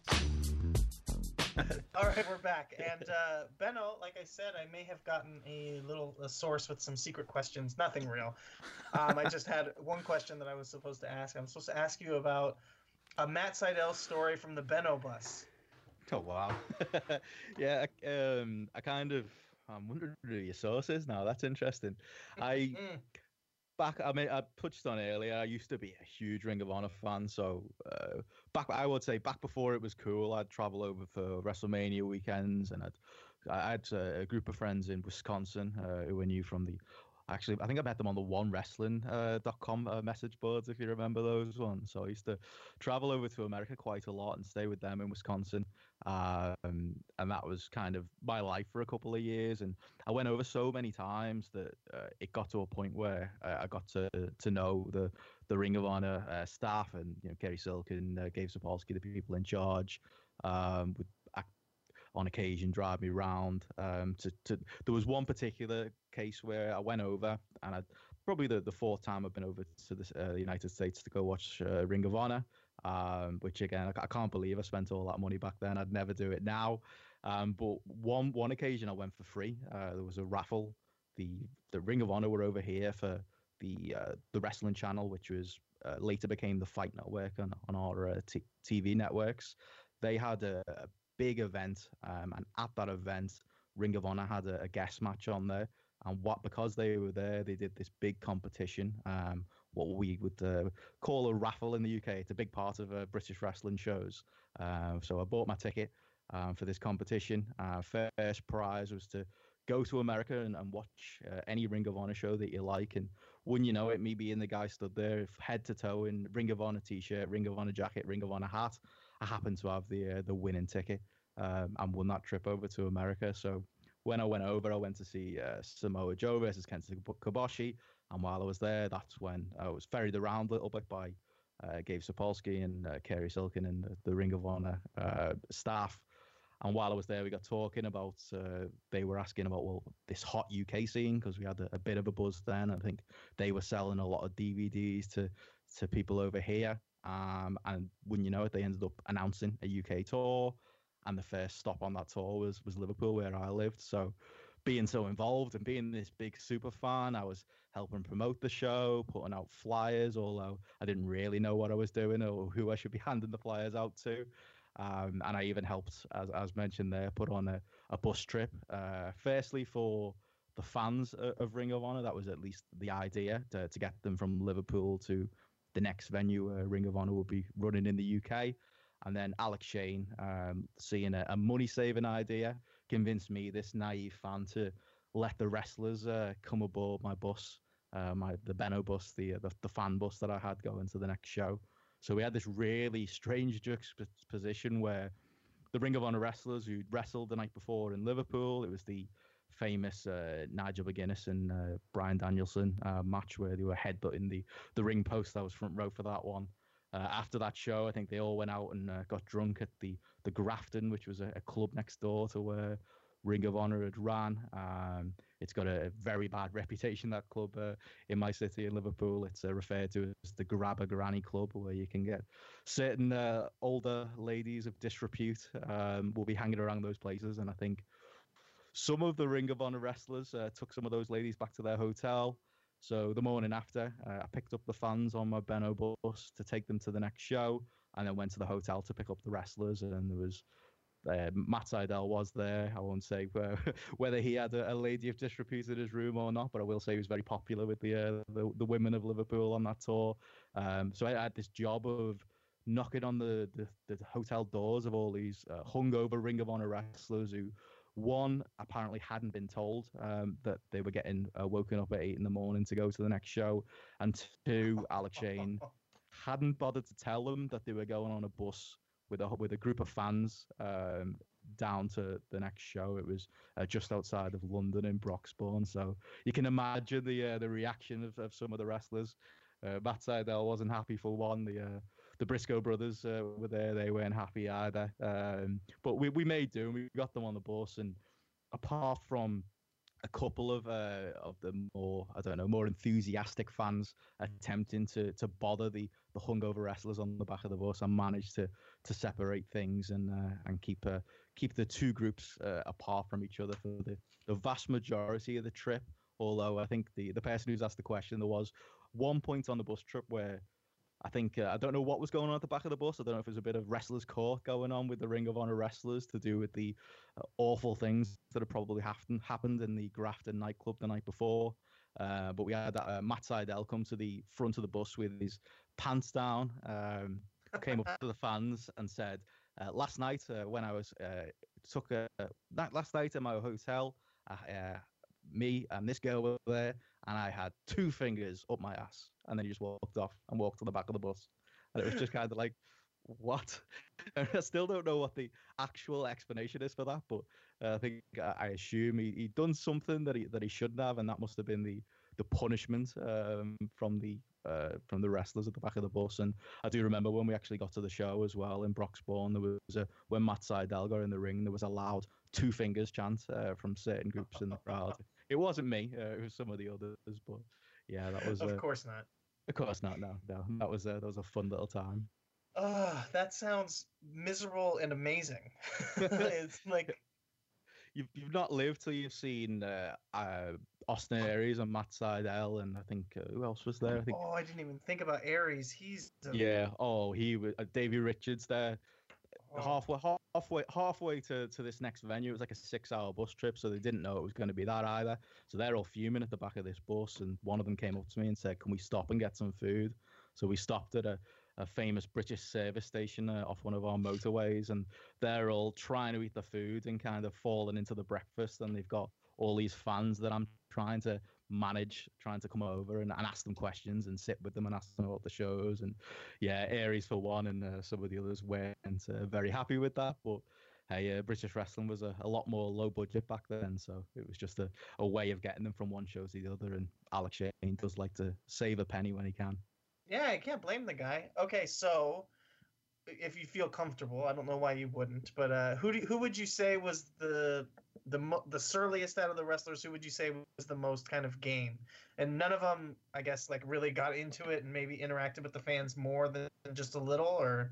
All right, we're back. And uh, Benno, like I said, I may have gotten a little a source with some secret questions. Nothing real. Um, I just had one question that I was supposed to ask. I'm supposed to ask you about a Matt Seidel story from the Benno bus. Oh, wow. yeah, I, um, I kind of, I'm wondering who your source is now. That's interesting. I, back, I mean, I touched on earlier, I used to be a huge Ring of Honor fan. So uh, back, I would say back before it was cool, I'd travel over for WrestleMania weekends, and I'd, I had a group of friends in Wisconsin uh, who I knew from the, actually, I think I met them on the one wrestling dot com uh, uh, message boards, if you remember those ones. So I used to travel over to America quite a lot and stay with them in Wisconsin. Um, and that was kind of my life for a couple of years. And I went over so many times that uh, it got to a point where uh, I got to to know the, the Ring of Honor uh, staff, and you know, Kerry Silkin, uh, Gabe Sapolsky, the people in charge, um, would act, on occasion drive me around. Um, to, to there was one particular case where I went over, and I probably the, the fourth time I've been over to the uh, United States to go watch uh, Ring of Honor. Um, which again, I, I can't believe I spent all that money back then. I'd never do it now. Um, but one one occasion I went for free. Uh, there was a raffle. The the Ring of Honor were over here for the uh, the Wrestling Channel, which was uh, later became the Fight Network on on our uh, t- TV networks. They had a, a big event, um, and at that event, Ring of Honor had a, a guest match on there. And what because they were there, they did this big competition, um, what we would uh, call a raffle in the U K. It's a big part of uh, British wrestling shows. Uh, so I bought my ticket um, for this competition. Uh, first prize was to go to America and, and watch uh, any Ring of Honor show that you like. And wouldn't you know it, me being the guy stood there head to toe in Ring of Honor t-shirt, Ring of Honor jacket, Ring of Honor hat. I happened to have the uh, the winning ticket um, and won that trip over to America. So when I went over, I went to see uh, Samoa Joe versus Kenta Kobashi. And while I was there, that's when I was ferried around a little bit by uh, Gabe Sapolsky and uh, Kerry Silkin and the, the Ring of Honor uh, staff. And while I was there, we got talking about, uh, they were asking about, well, this hot U K scene, because we had a, a bit of a buzz then. I think they were selling a lot of D V Ds to, to people over here. Um, and wouldn't you know it, they ended up announcing a U K tour. And the first stop on that tour was, was Liverpool, where I lived. So being so involved and being this big super fan, I was helping promote the show, putting out flyers, although I didn't really know what I was doing or who I should be handing the flyers out to. Um, and I even helped, as as mentioned there, put on a, a bus trip, uh, firstly for the fans of, of Ring of Honor. That was at least the idea, to, to get them from Liverpool to the next venue where Ring of Honor would be running in the U K. And then Alex Shane, um, seeing a, a money-saving idea, convinced me, this naive fan, to let the wrestlers uh, come aboard my bus, uh, my the Benno bus, the, the the fan bus that I had going to the next show. So we had this really strange juxtaposition where the Ring of Honor wrestlers who wrestled the night before in Liverpool, it was the famous uh, Nigel McGuinness and uh, Bryan Danielson uh, match where they were headbutting the, the ring post. I was front row for that one. Uh, after that show, I think they all went out and uh, got drunk at the, the Grafton, which was a, a club next door to where Ring of Honor had ran. Um, it's got a very bad reputation, that club, uh, in my city, in Liverpool. It's uh, referred to as the Grabber Granny Club, where you can get certain uh, older ladies of disrepute um, will be hanging around those places. And I think some of the Ring of Honor wrestlers uh, took some of those ladies back to their hotel. So the morning after, uh, I picked up the fans on my Benno bus to take them to the next show, and then went to the hotel to pick up the wrestlers. And there was uh, Matt Sydal was there. I won't say uh, whether he had a, a lady of disrepute in his room or not, but I will say he was very popular with the uh, the, the women of Liverpool on that tour. Um, so I had this job of knocking on the, the, the hotel doors of all these uh, hungover Ring of Honor wrestlers who, one, apparently hadn't been told um, that they were getting uh, woken up at eight in the morning to go to the next show, and two, Alex Shane hadn't bothered to tell them that they were going on a bus with a with a group of fans um, down to the next show. It was uh, just outside of London in Broxbourne, so you can imagine the uh, the reaction of, of some of the wrestlers. Uh, Matt Sydal wasn't happy for one. The uh, the Briscoe brothers uh, were there; they weren't happy either. Um, but we we made do, and we got them on the bus. And apart from a couple of uh, of the more I don't know more enthusiastic fans attempting to to bother the the hungover wrestlers on the back of the bus, I managed to to separate things and uh, and keep uh, keep the two groups uh, apart from each other for the, the vast majority of the trip. Although I think the the person who's asked the question, there was one point on the bus trip where I think, uh, I don't know what was going on at the back of the bus. I don't know if there's a bit of wrestlers' court going on with the Ring of Honor wrestlers to do with the uh, awful things that have probably happened happened in the Grafton nightclub the night before. Uh, but we had that, uh, Matt Sydal come to the front of the bus with his pants down, um, came up to the fans and said, uh, last night uh, when I was, uh, took a, uh, last night at my hotel, uh, me and this girl were there, and I had two fingers up my ass. And then he just walked off and walked to the back of the bus. And it was just kind of like, what? I still don't know what the actual explanation is for that, but uh, I think uh, I assume he he done something that he that he shouldn't have, and that must have been the the punishment um, from the uh, from the wrestlers at the back of the bus. And I do remember when we actually got to the show as well in Broxbourne, there was a, when Matt Sydal got in the ring, there was a loud two fingers chant uh, from certain groups in the crowd. It wasn't me, uh, it was some of the others, but yeah, that was. Of uh, course not. Of course not. No, no, that was uh, that was a fun little time. Uh, that sounds miserable and amazing. It's like you've you've not lived till you've seen uh, uh, Austin Aries and Matt Sydal, and I think uh, who else was there? I think. Oh, I didn't even think about Aries. He's a... Yeah. Oh, he was uh, Davey Richards there. Oh. Halfway, halfway, halfway to, to this next venue. It was like a six-hour bus trip, so they didn't know it was going to be that either. So they're all fuming at the back of this bus, and one of them came up to me and said, "Can we stop and get some food?" So we stopped at a, a famous British service station uh, off one of our motorways, and they're all trying to eat the food and kind of falling into the breakfast, and they've got all these fans that I'm trying to manage, trying to come over and, and ask them questions and sit with them and ask them about the shows. And yeah, Aries for one, and uh, some of the others weren't uh, very happy with that. But hey, uh, British wrestling was a, a lot more low budget back then, so it was just a, a way of getting them from one show to the other. And Alex Shane does like to save a penny when he can. Yeah, I can't blame the guy. Okay, so if you feel comfortable, I don't know why you wouldn't, but uh, who do, who would you say was the the mo- the surliest out of the wrestlers? Who would you say was the most kind of game? And none of them, I guess, like really got into it and maybe interacted with the fans more than just a little, or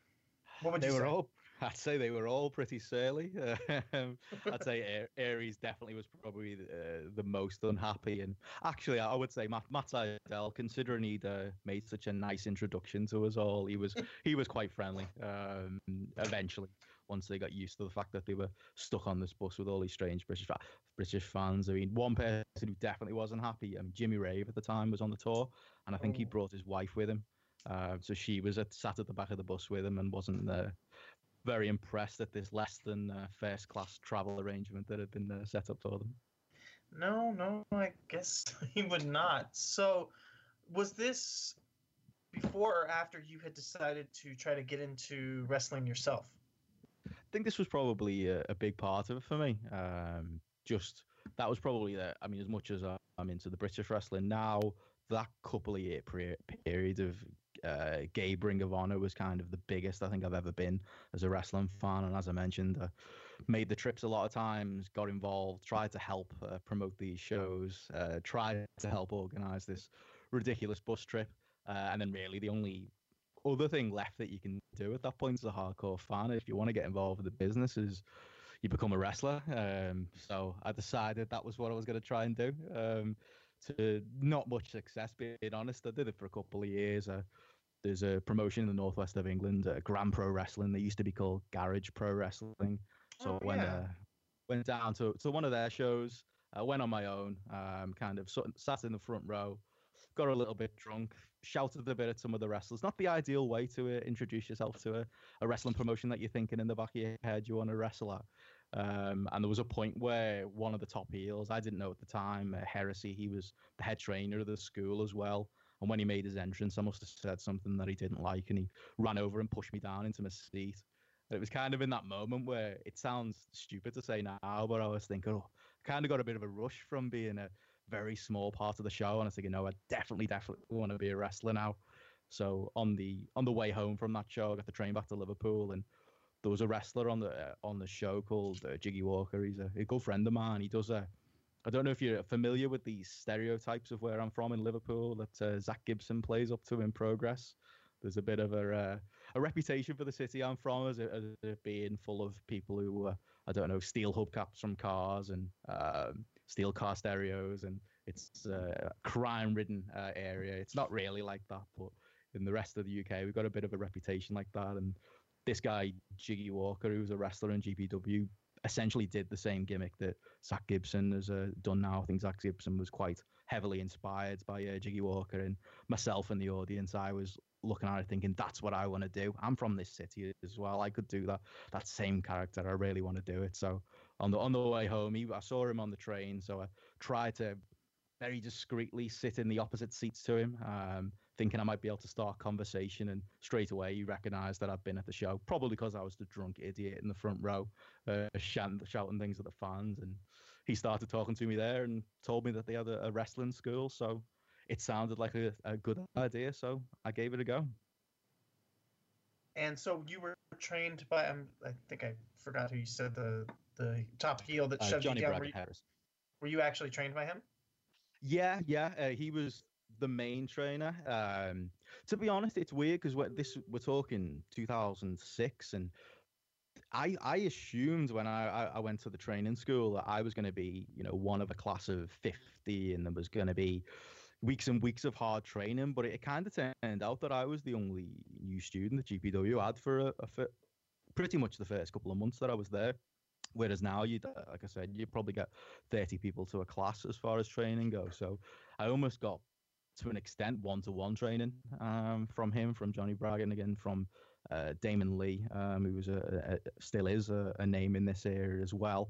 what would they you were say? all I'd say they were all pretty surly. Um, I'd say Aries definitely was probably the, uh, the most unhappy. And actually, I would say Matt, Matt Sydal, considering he'd uh, made such a nice introduction to us all, he was he was quite friendly. Um, eventually, once they got used to the fact that they were stuck on this bus with all these strange British British fans. I mean, one person who definitely wasn't happy, um, Jimmy Rave at the time, was on the tour, and I think he brought his wife with him. Uh, so she was at, sat at the back of the bus with him and wasn't uh, very impressed at this less than uh, first class travel arrangement that had been uh, set up for them. No, no, I guess he would not. So, was this before or after you had decided to try to get into wrestling yourself? I think this was probably a, a big part of it for me. Um, just that was probably the. I mean, as much as I'm into the British wrestling now, that couple of year period of uh, Gabe Ring of Honor was kind of the biggest I think I've ever been as a wrestling fan. And as I mentioned, I made the trips a lot of times, got involved, tried to help uh, promote these shows, uh, tried to help organize this ridiculous bus trip. Uh, and then really the only other thing left that you can do at that point as a hardcore fan, if you want to get involved with the business, is you become a wrestler. Um, so I decided that was what I was going to try and do. Um, to not much success, being honest. I did it for a couple of years. Uh, there's a promotion in the northwest of England, uh, Grand Pro Wrestling. They used to be called Garage Pro Wrestling. So Oh, when yeah. uh, went down to, to one of their shows, I went on my own, um, kind of sort sat in the front row, got a little bit drunk, shouted a bit at some of the wrestlers. Not the ideal way to uh, introduce yourself to a, a wrestling promotion that you're thinking in the back of your head you want to wrestle at. Um, and there was a point where one of the top heels, I didn't know at the time, uh, Heresy, he was the head trainer of the school as well. And when he made his entrance, I must have said something that he didn't like, and he ran over and pushed me down into my seat. And it was kind of in that moment where it sounds stupid to say now, but I was thinking, oh, I kind of got a bit of a rush from being a very small part of the show. And I was thinking, no, I definitely, definitely want to be a wrestler now. So on the on the way home from that show, I got the train back to Liverpool, and there was a wrestler on the uh, on the show called uh, Jiggy Walker. He's a, a good friend of mine. He does a, I don't know if you're familiar with these stereotypes of where I'm from in Liverpool that uh, Zach Gibson plays up to in Progress. There's a bit of a uh, a reputation for the city I'm from as, a, as it being full of people who, uh, I don't know, steal hubcaps from cars and um, steal car stereos, and it's uh, a crime-ridden uh, area. It's not really like that, but in the rest of the U K, we've got a bit of a reputation like that. And this guy, Jiggy Walker, who's a wrestler in G P W, essentially did the same gimmick that Zach Gibson has uh, done now. I think Zach Gibson was quite heavily inspired by uh, Jiggy Walker, and myself and the audience, I was looking at it thinking, that's what I want to do. I'm from this city as well. I could do that that same character. I really want to do it. So on the on the way home, he, I saw him on the train, so I tried to very discreetly sit in the opposite seats to him, um, thinking I might be able to start a conversation. And straight away, he recognised that I'd been at the show, probably because I was the drunk idiot in the front row, uh, shouting, shouting things at the fans. And he started talking to me there and told me that they had a, a wrestling school. So it sounded like a, a good idea, so I gave it a go. And so you were trained by, um, I think I forgot who you said, the the top heel that Uh, shoved Johnny you down. Bracken Were you, Harris. were you actually trained by him? Yeah, yeah. Uh, he was the main trainer. Um, to be honest, it's weird because we're, this we're talking two thousand six, and I I assumed when I, I I went to the training school that I was going to be, you know, one of a class of fifty, and there was going to be weeks and weeks of hard training. But it kind of turned out that I was the only new student that G P W had for a, a for pretty much the first couple of months that I was there. Whereas now, you like I said, you probably get thirty people to a class as far as training goes. So I almost got, to an extent, one-to-one training um, from him, from Johnny Bragg, and again from uh, Damon Lee, um, who was a, a still is a, a name in this area as well.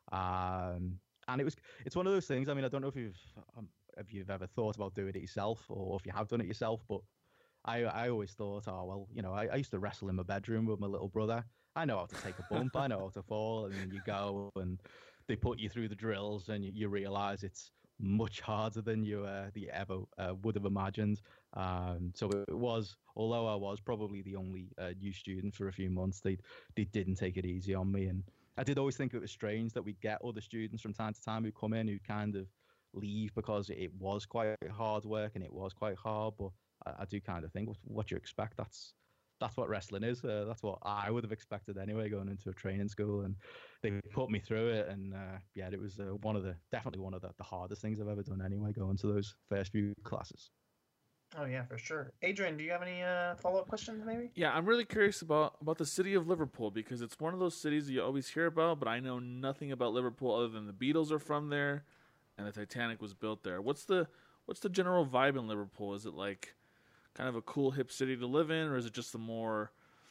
Um, and it was it's one of those things. I mean, I don't know if you've um, if you've ever thought about doing it yourself, or if you have done it yourself, but I I always thought, oh well, you know, I, I used to wrestle in my bedroom with my little brother. I know how to take a bump. I know how to fall, and then you go and they put you through the drills, and you, you realize it's much harder than you uh, the ever uh, would have imagined. Um, so it was, although I was probably the only uh, new student for a few months, they they didn't take it easy on me, and I did always think it was strange that we'd get other students from time to time who come in who kind of leave because it was quite hard work and it was quite hard. But I, I do kind of think, what, what you expect, that's that's what wrestling is. Uh, that's what I would have expected anyway, going into a training school, and they put me through it. And uh, yeah, it was uh, one of the definitely one of the, the hardest things I've ever done anyway, going to those first few classes. Oh yeah, for sure. Adrian, do you have any uh, follow-up questions, maybe? Yeah, I'm really curious about, about the city of Liverpool, because it's one of those cities you always hear about, but I know nothing about Liverpool other than the Beatles are from there, and the Titanic was built there. What's the what's the general vibe in Liverpool? Is it like kind of a cool hip city to live in, or is it just a more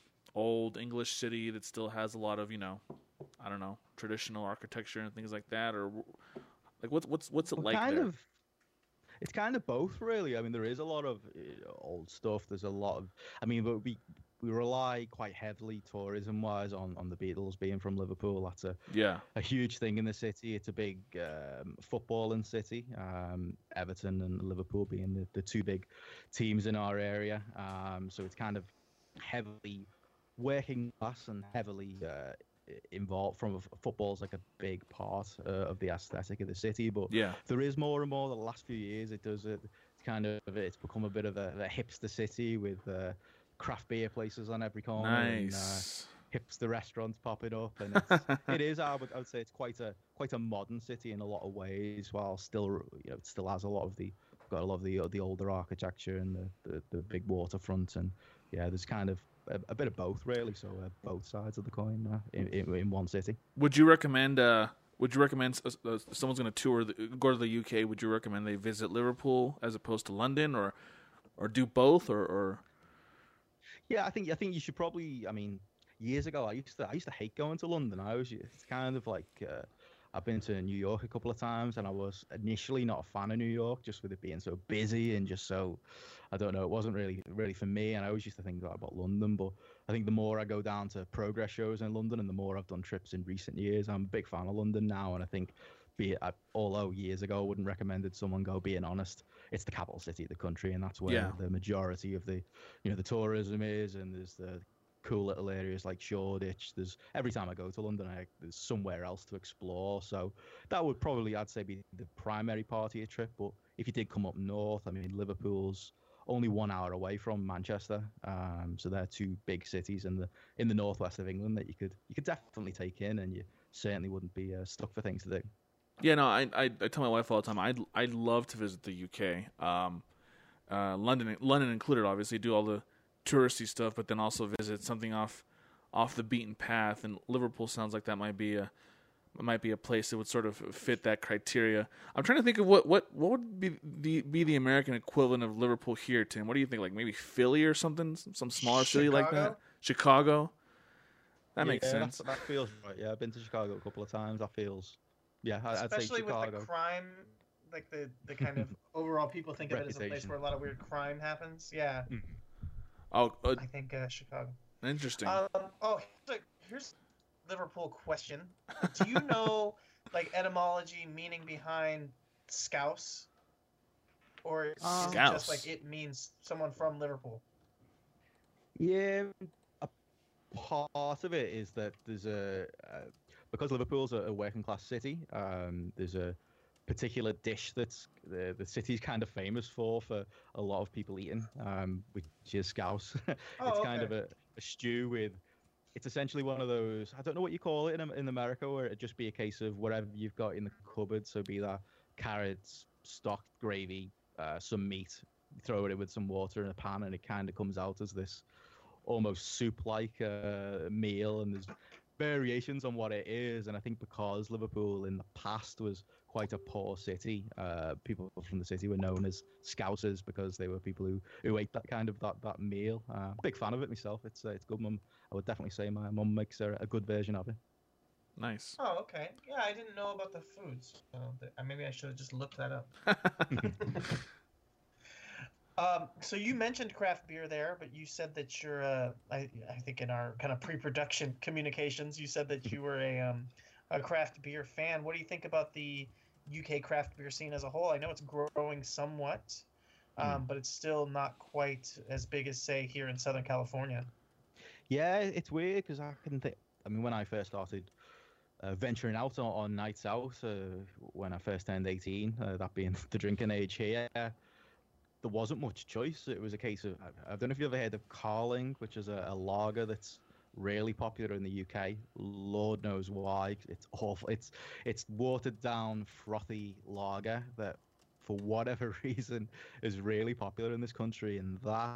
old English city that still has a lot of, you know, I don't know, traditional architecture and things like that? Or like what's what's what's it well, like kind there? Of, it's kind of both, really. I mean, there is a lot of uh, old stuff. There's a lot of, I mean, but we we rely quite heavily tourism-wise on, on the Beatles being from Liverpool. That's a yeah a huge thing in the city. It's a big um, footballing city. Um, Everton and Liverpool being the, the two big teams in our area. Um, so it's kind of heavily working class and heavily uh, involved from football's like a big part uh, of the aesthetic of the city. But yeah there is more and more the last few years. It does it. It's kind of it's become a bit of a, a hipster city with uh, craft beer places on every corner. Nice. And, uh, hipster restaurants popping up, and it's, it is. I would, I would say it's quite a quite a modern city in a lot of ways, while still, you know, it still has a lot of the got a lot of the the older architecture and the, the, the big waterfront, and yeah, there's kind of a, a bit of both, really. So uh, both sides of the coin uh, in, in in one city. Would you recommend? Uh, would you recommend uh, uh, someone's going to tour the, go to the U K? Would you recommend they visit Liverpool as opposed to London, or or do both, or? or... Yeah, I think I think you should probably. I mean, years ago, I used to I used to hate going to London. I was it's kind of like uh, I've been to New York a couple of times, and I was initially not a fan of New York, just with it being so busy and just so, I don't know, it wasn't really really for me. And I always used to think that about London, but I think the more I go down to progress shows in London, and the more I've done trips in recent years, I'm a big fan of London now. And I think, be it, I, although years ago I wouldn't recommend it, someone go, being honest, it's the capital city of the country, and that's where Yeah. the majority of the, you know, the tourism is, and there's the cool little areas like Shoreditch. There's every time I go to London, I, there's somewhere else to explore. So that would probably, I'd say, be the primary part of your trip. But if you did come up north, I mean, Liverpool's only one hour away from Manchester, um, so they're two big cities in the in the northwest of England that you could you could definitely take in, and you certainly wouldn't be uh, stuck for things to do. Yeah, no, I, I I tell my wife all the time, I'd I'd love to visit the U K, um, uh, London London included, obviously, do all the touristy stuff, but then also visit something off off the beaten path. And Liverpool sounds like that might be a might be a place that would sort of fit that criteria. I'm trying to think of what what, what would be the be the American equivalent of Liverpool here, Tim. What do you think? Like maybe Philly or something, some smaller city like that. Chicago. That makes yeah, sense. That, that feels right. Yeah, I've been to Chicago a couple of times. That feels. Yeah, I'd say Especially with Chicago. the crime, like the, the kind of overall people think of it as a place Reputation. where a lot of weird crime happens. Yeah, Oh, uh, I think uh, Chicago. interesting. Um, oh, here's, a, here's Liverpool question. Do you know like etymology, meaning behind scouse, or is Um, it Scouse. just like it means someone from Liverpool? Yeah, a part of it is that there's a uh, because Liverpool's a, a working class city. Um, there's a particular dish that's the the city's kind of famous for for a lot of people eating, um, which is scouse. Oh, It's kind okay. of a, a stew with it's essentially one of those, I don't know what you call it in, in America, where it'd just be a case of whatever you've got in the cupboard. So be that carrots, stock, gravy, uh, some meat, throw it in with some water in a pan, and it kind of comes out as this almost soup-like uh, meal. And there's variations on what it is. And I think because Liverpool in the past was quite a poor city, uh, people from the city were known as Scousers because they were people who, who ate that kind of that, that meal. Uh, big fan of it myself. It's uh, it's good. Mum, I would definitely say my mum makes a, a good version of it. Nice. Oh, okay. Yeah, I didn't know about the foods. So th- maybe I should have just looked that up. um, so you mentioned craft beer there, but you said that you're, uh, I, I think in our kind of pre-production communications, you said that you were a um, a craft beer fan. What do you think about the U K craft beer scene as a whole? I know it's growing somewhat, um, mm. but it's still not quite as big as, say, here in Southern California. Yeah, it's weird because I can think. I mean, when I first started uh, venturing out on, on nights out, uh, when I first turned eighteen, uh, that being the drinking age here, there wasn't much choice. It was a case of, I don't know if you ever heard of Carling, which is a, a lager that's really popular in the U K. Lord knows why. It's awful. It's it's watered down, frothy lager that, for whatever reason, is really popular in this country. And that,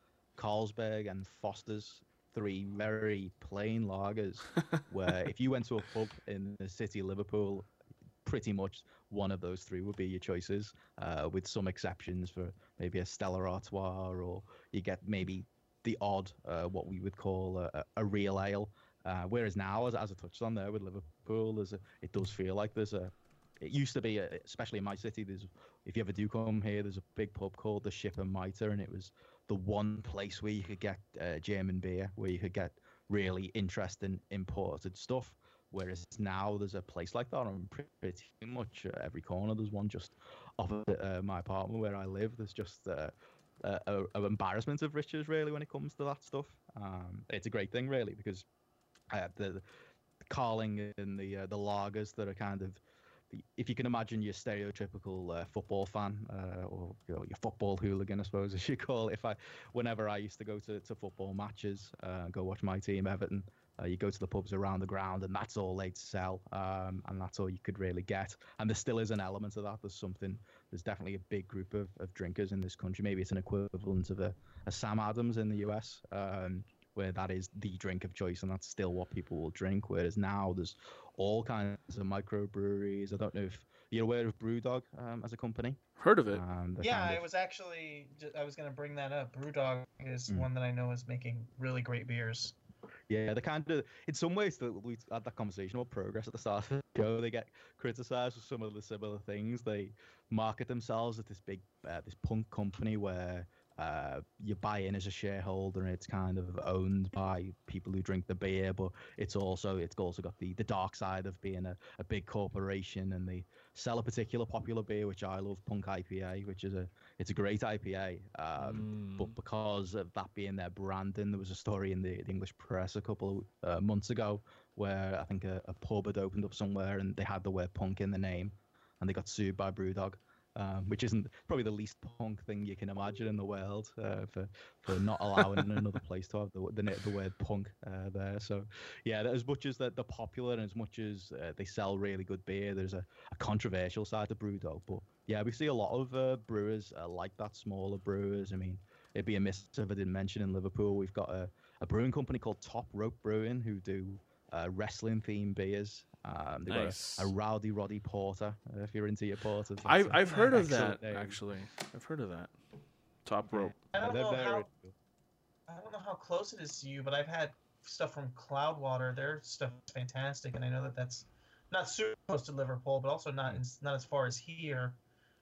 Carlsberg and Foster's, three very plain lagers, where if you went to a pub in the city of Liverpool, pretty much one of those three would be your choices, uh, with some exceptions for maybe a Stella Artois, or you get maybe the odd, uh, what we would call a, a real ale. Uh, whereas now, as, as I touched on there with Liverpool, there's a, it does feel like there's a, it used to be, a, especially in my city, there's, if you ever do come here, there's a big pub called the Ship and Mitre, and it was the one place where you could get uh, German beer, where you could get really interesting imported stuff. Whereas now there's a place like that on pretty much uh, every corner. There's one just opposite uh, my apartment where I live. There's just uh, a, a, a embarrassment of riches, really, when it comes to that stuff. Um, it's a great thing, really, because uh, the, the Carling and the uh, the lagers that are kind of, if you can imagine your stereotypical uh, football fan, uh, or you know, your football hooligan, I suppose, as you call it. If I, whenever I used to go to, to football matches, uh, go watch my team, Everton, uh, you go to the pubs around the ground, and that's all they'd sell, um, and that's all you could really get. And there still is an element of that. There's something. There's definitely a big group of, of drinkers in this country. Maybe it's an equivalent of a, a Sam Adams in the U S. Um, where that is the drink of choice, and that's still what people will drink. Whereas now there's all kinds of microbreweries. I don't know if you're aware of BrewDog um, as a company. Heard of it? Um, yeah, kind I of... was actually I was going to bring that up. BrewDog is mm. one that I know is making really great beers. Yeah, they kind of, in some ways, that we had that conversation about Progress at the start of the show. They get criticised for some of the similar things. They market themselves as this big, uh, this punk company where Uh, you buy in as a shareholder, and it's kind of owned by people who drink the beer, but it's also it's also got the, the dark side of being a, a big corporation, and they sell a particular popular beer, which I love, Punk I P A, which is a it's a great I P A, um, mm. but because of that being their branding, there was a story in the, the English press a couple of uh, months ago where I think a, a pub had opened up somewhere, and they had the word punk in the name, and they got sued by BrewDog. Um, which isn't probably the least punk thing you can imagine in the world, uh, for for not allowing another place to have the the, the word punk uh, there. So yeah, as much as they're, they're popular, and as much as uh, they sell really good beer, there's a, a controversial side to BrewDog. But yeah, we see a lot of uh, brewers uh, like that, smaller brewers. I mean, it'd be a miss if I didn't mention in Liverpool we've got a, a brewing company called Top Rope Brewing who do uh, wrestling themed beers. Um, they've nice. got a, a Rowdy Roddy Porter, uh, if you're into your porters. I've, a, I've heard of that, name. actually. I've heard of that. Top Rope. I don't, yeah, know very how, cool. I don't know how close it is to you, but I've had stuff from Cloudwater. Their stuff is fantastic, and I know that that's not super close to Liverpool, but also not in, not as far as here.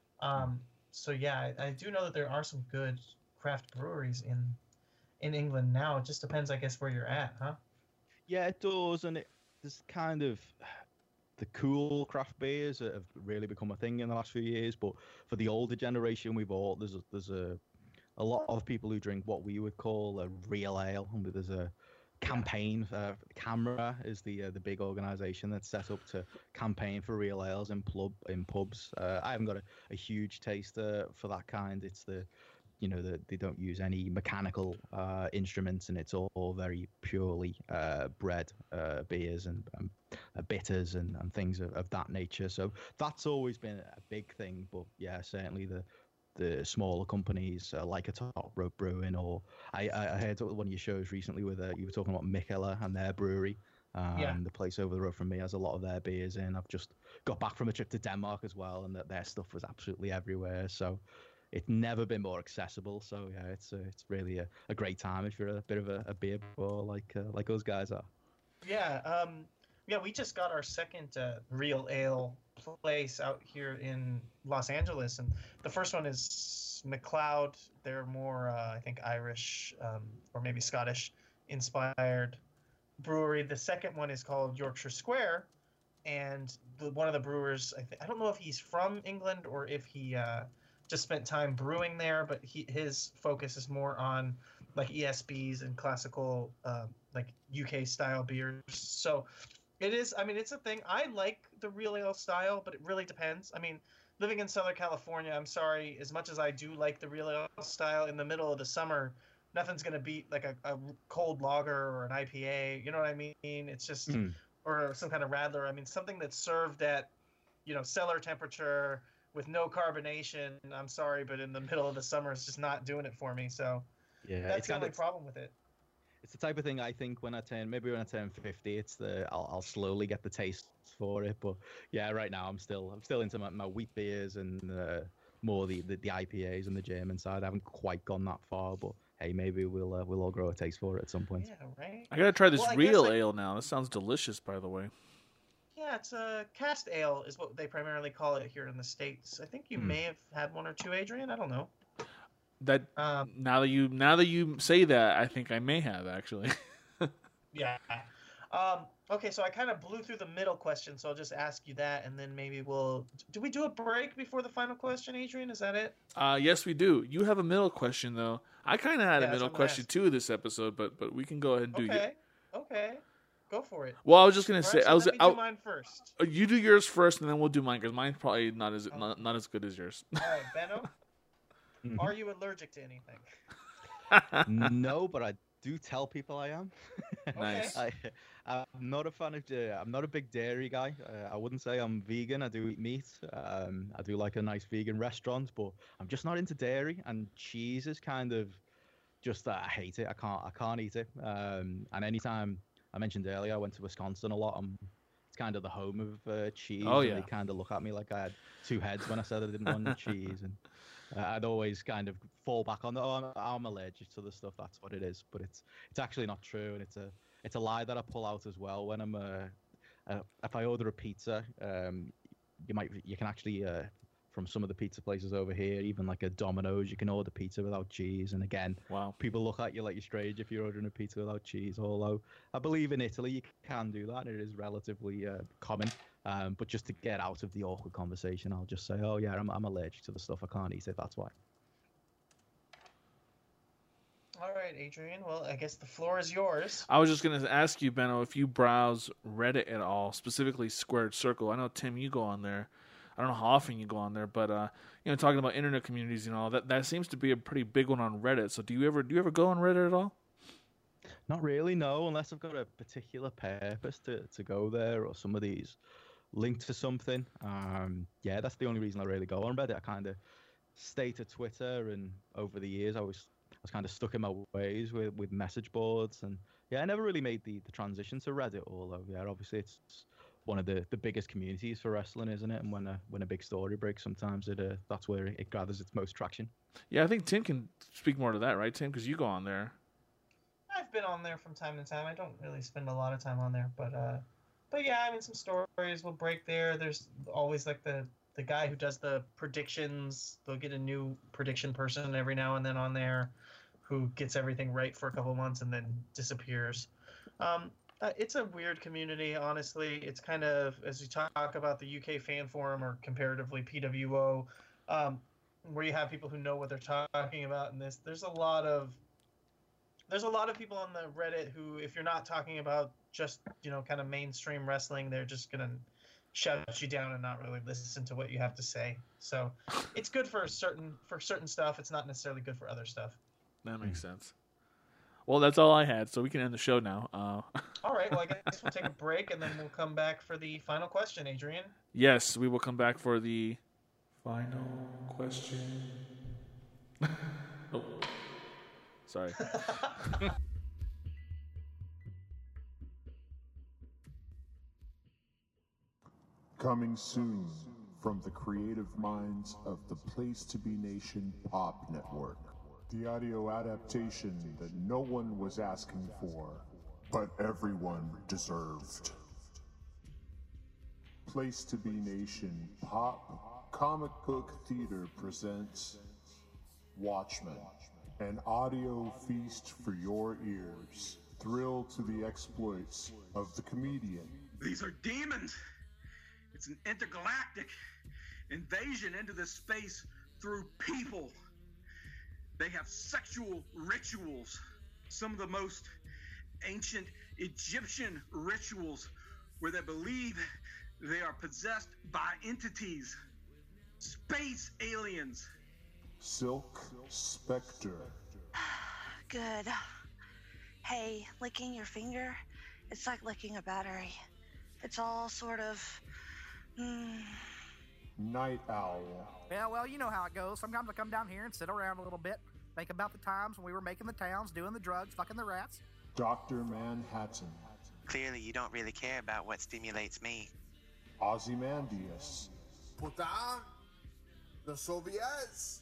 Um, so yeah, I, I do know that there are some good craft breweries in in England now. It just depends, I guess, where you're at, huh? Yeah, it does, and it there's kind of the cool craft beers that have really become a thing in the last few years. But for the older generation, we've all there's a, there's a a lot of people who drink what we would call a real ale, and there's a campaign. Uh, Camera is the uh, the big organisation that's set up to campaign for real ales in pub in pubs. Uh, I haven't got a, a huge taste uh, for that kind. It's the you know, the, they don't use any mechanical uh, instruments, and it's all, all very purely uh, bred uh, beers and, and uh, bitters and, and things of, of that nature. So that's always been a big thing. But yeah, certainly the the smaller companies uh, like a Top Rope Brewing, or I, I heard one of your shows recently with uh, you were talking about Mikkeller and their brewery. Um, Yeah. The place over the road from me has a lot of their beers in. I've just got back from a trip to Denmark as well, and that their stuff was absolutely everywhere. So it's never been more accessible. So yeah, it's uh, it's really a, a great time if you're a bit of a, a beer bro like uh, like those guys are. Yeah, um, yeah, we just got our second uh, real ale place out here in Los Angeles, and the first one is McLeod. They're more, uh, I think, Irish um, or maybe Scottish inspired brewery. The second one is called Yorkshire Square, and the, one of the brewers, I, th- I don't know if he's from England or if he uh, just spent time brewing there, but he his focus is more on like E S Bs and classical uh, like U K style beers. So it is, I mean, it's a thing. I like the real ale style, but it really depends. I mean, living in Southern California, I'm sorry, as much as I do like the real ale style, in the middle of the summer, nothing's going to beat like a, a cold lager or an I P A. You know what I mean? It's just, Mm. or some kind of radler. I mean, something that's served at, you know, cellar temperature with no carbonation. I'm sorry, but in the middle of the summer, it's just not doing it for me. So Yeah, that's it's the kind only of problem with it. it's the type of thing I think when I turn maybe when I turn fifty, it's the I'll, I'll slowly get the taste for it. But yeah, right now I'm still I'm still into my, my wheat beers and uh, more the, the the I P As and the German side. I haven't quite gone that far, but hey, maybe we'll uh, we'll all grow a taste for it at some point. Yeah, right? I gotta try this Well, I real guess I- ale now. This sounds delicious, by the way. Yeah, it's a cast ale is what they primarily call it here in the States. I think you Hmm. may have had one or two, Adrian. I don't know. That Um, now that you now that you say that, I think I may have actually. yeah. Um, okay, so I kind of blew through the middle question, so I'll just ask you that, and then maybe we'll... Do we do a break before the final question, Adrian? Is that it? Uh, yes, we do. You have a middle question though. I kind of had Yeah, a that's middle what I'm gonna question ask. too this episode, but but we can go ahead and do your. Okay. Okay. Go for it. Well, I was just gonna All say right, so I was. let me I, do mine first. uh, you do yours first, and then we'll do mine because mine's probably not as not, not as good as yours. All right, Benno, Mhm. are you allergic to anything? No, but I do tell people I am. Nice. Okay. I, I'm not a fan of. Uh, I'm not a big dairy guy. Uh, I wouldn't say I'm vegan. I do eat meat. Um, I do like a nice vegan restaurant, but I'm just not into dairy. And cheese is kind of just that. I hate it. I can't. I can't eat it. Um, and anytime I mentioned earlier, I went to Wisconsin a lot. I'm, it's kind of the home of uh, cheese. Oh, and yeah. They kind of look at me like I had two heads when I said I didn't want cheese, and uh, I'd always kind of fall back on the. Oh, I'm, I'm allergic to the stuff. That's what it is. But it's it's actually not true, and it's a it's a lie that I pull out as well when I'm uh, uh if I order a pizza. Um, you might you can actually uh, from some of the pizza places over here, even like a Domino's, you can order pizza without cheese. And again, Wow. people look at you like you're strange if you're ordering a pizza without cheese. Although I believe in Italy you can do that. It is relatively uh, common. Um, but just to get out of the awkward conversation, I'll just say, oh yeah, I'm, I'm allergic to the stuff. I can't eat it. That's why. All right, Adrian. Well, I guess the floor is yours. I was just gonna ask you, Benno, if you browse Reddit at all, specifically Squared Circle. I know Tim, you go on there. I don't know how often you go on there, but uh, you know, talking about internet communities and all that, that seems to be a pretty big one on Reddit. So, do you ever do you ever go on Reddit at all? Not really, no, unless I've got a particular purpose to, to go there or some of these linked to something. Um, yeah, that's the only reason I really go on Reddit. I kind of stay to Twitter, and over the years I was I was kind of stuck in my ways with, with message boards, and yeah, I never really made the, the transition to Reddit. Although yeah, obviously it's one of the, the biggest communities for wrestling, isn't it? And when a when a big story breaks, sometimes it uh, that's where it gathers its most traction. Yeah, I think Tim can speak more to that, right, Tim? Because you go on there. I've been on there from time to time. I don't really spend a lot of time on there, but uh, but yeah, I mean, some stories will break there. There's always like the the guy who does the predictions. They'll get a new prediction person every now and then on there, who gets everything right for a couple months and then disappears. Um, uh, it's a weird community, honestly. It's kind of, as we talk about the U K fan forum, or comparatively P W O, um, where you have people who know what they're talking about in this. There's a lot of There's a lot of people on the Reddit who, if you're not talking about just, you know, kind of mainstream wrestling, they're just going to shout you down and not really listen to what you have to say. So it's good for certain for certain stuff. It's not necessarily good for other stuff. That makes sense. Well, that's all I had, so we can end the show now. Uh, all right. Well, I guess we'll take a break and then we'll come back for the final question, Adrian. Yes, we will come back for the final question. Oh, sorry. Coming soon from the creative minds of the Place to Be Nation Pop Network. The audio adaptation that no one was asking for, but everyone deserved. Place to Be Nation Pop Comic Book Theater presents Watchmen, an audio feast for your ears. Thrill to the exploits of the comedian. These are demons! It's an intergalactic invasion into this space through people. They have sexual rituals, some of the most ancient Egyptian rituals where they believe they are possessed by entities, space aliens. Silk Spectre. Good. Hey, licking your finger, it's like licking a battery. It's all sort of... Mm. Night Owl. Yeah, well, you know how it goes. Sometimes I come down here and sit around a little bit, think about the times when we were making the towns, doing the drugs, fucking the rats. Doctor Manhattan. Clearly, you don't really care about what stimulates me. Ozymandias. Bhutan, the Soviets,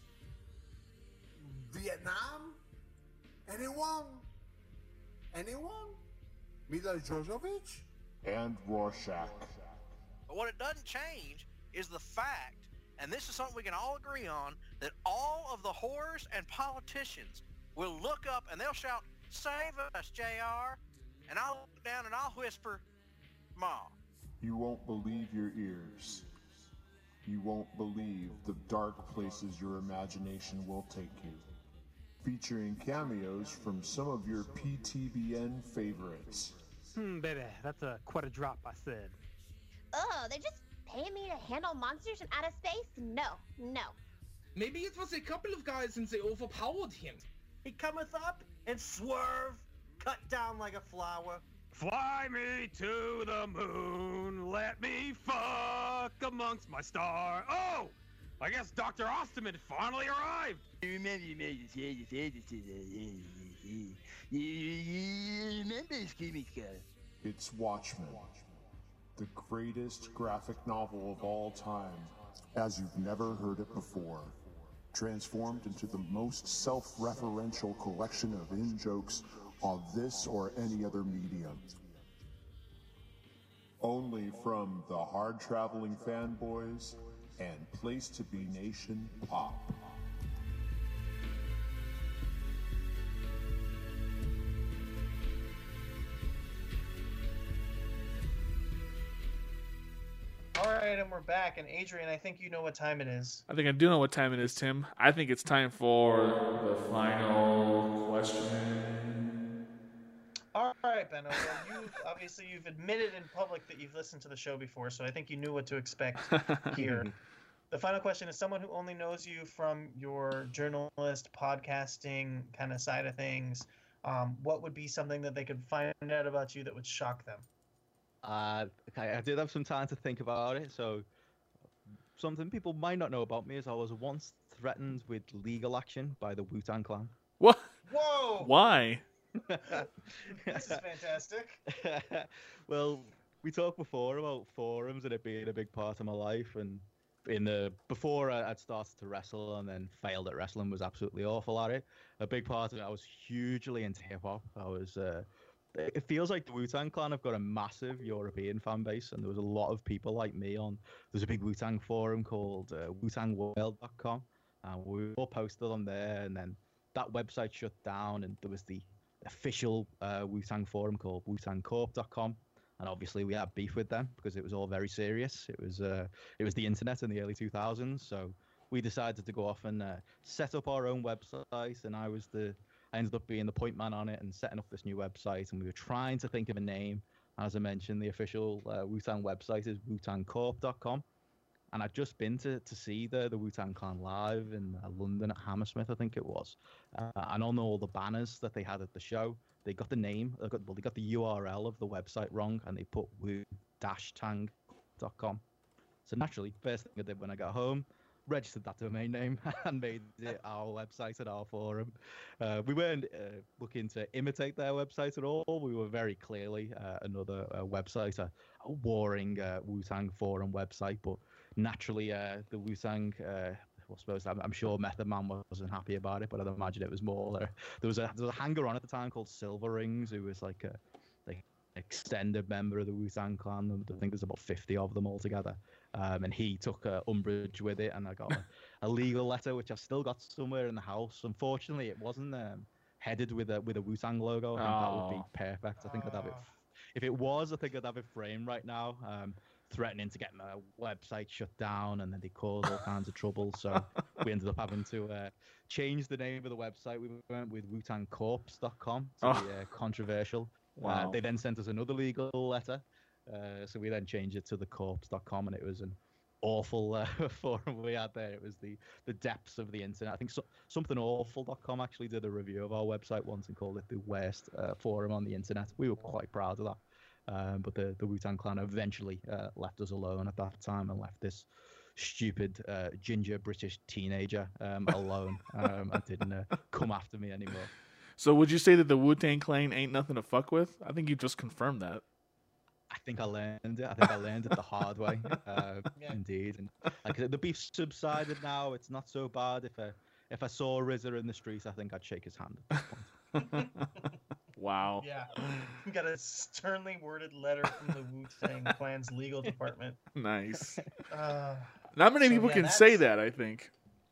Vietnam, anyone, anyone, Mila Jovovich, and Rorschach. But what it doesn't change is the fact, and this is something we can all agree on, that all of the whores and politicians will look up and they'll shout, "Save us, J R" And I'll look down and I'll whisper, "Ma." You won't believe your ears. You won't believe the dark places your imagination will take you. Featuring cameos from some of your P T B N favorites. Hmm, baby, that's a quite a drop, I said. Oh, they're just paying me to handle monsters from outer space? No, no. Maybe it was a couple of guys and they overpowered him. He cometh up and swerve, cut down like a flower. Fly me to the moon, let me fuck amongst my stars. Oh! I guess Doctor Osterman finally arrived! You remember you made this here, this here, this here, you, you remember this comic guy? It's Watchmen, the greatest graphic novel of all time, as you've never heard it before. Transformed into the most self-referential collection of in-jokes of this or any other medium. Only from the hard-traveling fanboys and Place to Be Nation Pop. All right, and we're back. And Adrian, I think you know what time it is. I think I do know what time it is, Tim. I think it's time for the final question. All right, Benno. Well, you obviously you've admitted in public that you've listened to the show before, so I think you knew what to expect here. The final question is: someone who only knows you from your journalist, podcasting kind of side of things, um, what would be something that they could find out about you that would shock them? Uh, okay, I did have some time to think about it. So, something people might not know about me is I was once threatened with legal action by the Wu-Tang Clan. What? Whoa! Why? This is fantastic. Well, we talked before about forums and it being a big part of my life, and in the before I'd started to wrestle and then failed at wrestling, was absolutely awful at it. A big part of it, I was hugely into hip hop. I was. Uh, It feels like the Wu-Tang Clan have got a massive European fan base, and there was a lot of people like me on. There's a big Wu-Tang forum called uh, Wu Tang World dot com, and we all posted on there. And then that website shut down, and there was the official uh, Wu-Tang forum called Wu Tang Corp dot com, and obviously we had beef with them because it was all very serious. It was uh, it was the internet in the early two thousands, so we decided to go off and uh, set up our own website, and I was the I ended up being the point man on it and setting up this new website, and we were trying to think of a name As I mentioned, the official uh, Wu-Tang website is wu tang corp dot com. And I'd just been to, to see the, the Wu-Tang Clan live in uh, London at Hammersmith, I think it was. Uh, and on all the banners that they had at the show, they got the name, they got, well, they got the U R L of the website wrong, and they put wu dash tang dot com. So naturally, first thing I did when I got home, registered that domain name and made it our website and our forum. Uh, we weren't uh, looking to imitate their website at all. We were very clearly uh, another uh, website, a, a warring uh, Wu-Tang forum website, but naturally uh, the Wu-Tang, uh, I suppose, I'm, I'm sure Method Man wasn't happy about it, but I'd imagine it was more, uh, there was a there was a hanger-on at the time called Silver Rings, who was like a like extended member of the Wu-Tang Clan. I think there's about fifty of them altogether. Um, and he took uh, umbrage with it, and I got a, a legal letter, which I've still got somewhere in the house. Unfortunately, it wasn't um, headed with a with a Wu-Tang logo. I think oh. that would be perfect. I think I'd have it. If it was, I think I'd have it framed right now, um, threatening to get my website shut down, and then they caused all kinds of trouble. So we ended up having to uh, change the name of the website. We went with wu tang corps dot com to oh. be uh, controversial. Wow. Uh, they then sent us another legal letter. Uh, so we then changed it to the corps dot com, and it was an awful uh, forum we had there. It was the, the depths of the internet. I think so, something awful dot com actually did a review of our website once and called it the worst uh, forum on the internet. We were quite proud of that. Um, but the, the Wu-Tang Clan eventually uh, left us alone at that time and left this stupid uh, ginger British teenager um, alone um, and didn't uh, come after me anymore. So would you say that the Wu-Tang Clan ain't nothing to fuck with? I think you just confirmed that. I think I learned it. I think I learned it the hard way, uh, yeah. indeed. And like the beef subsided now; it's not so bad. If I if I saw R Z A in the streets, I think I'd shake his hand at this point. Wow. Yeah, we got a sternly worded letter from the Wu-Tang Clan's legal department. Nice. Uh, Not many so people yeah, can that's... say that, I think.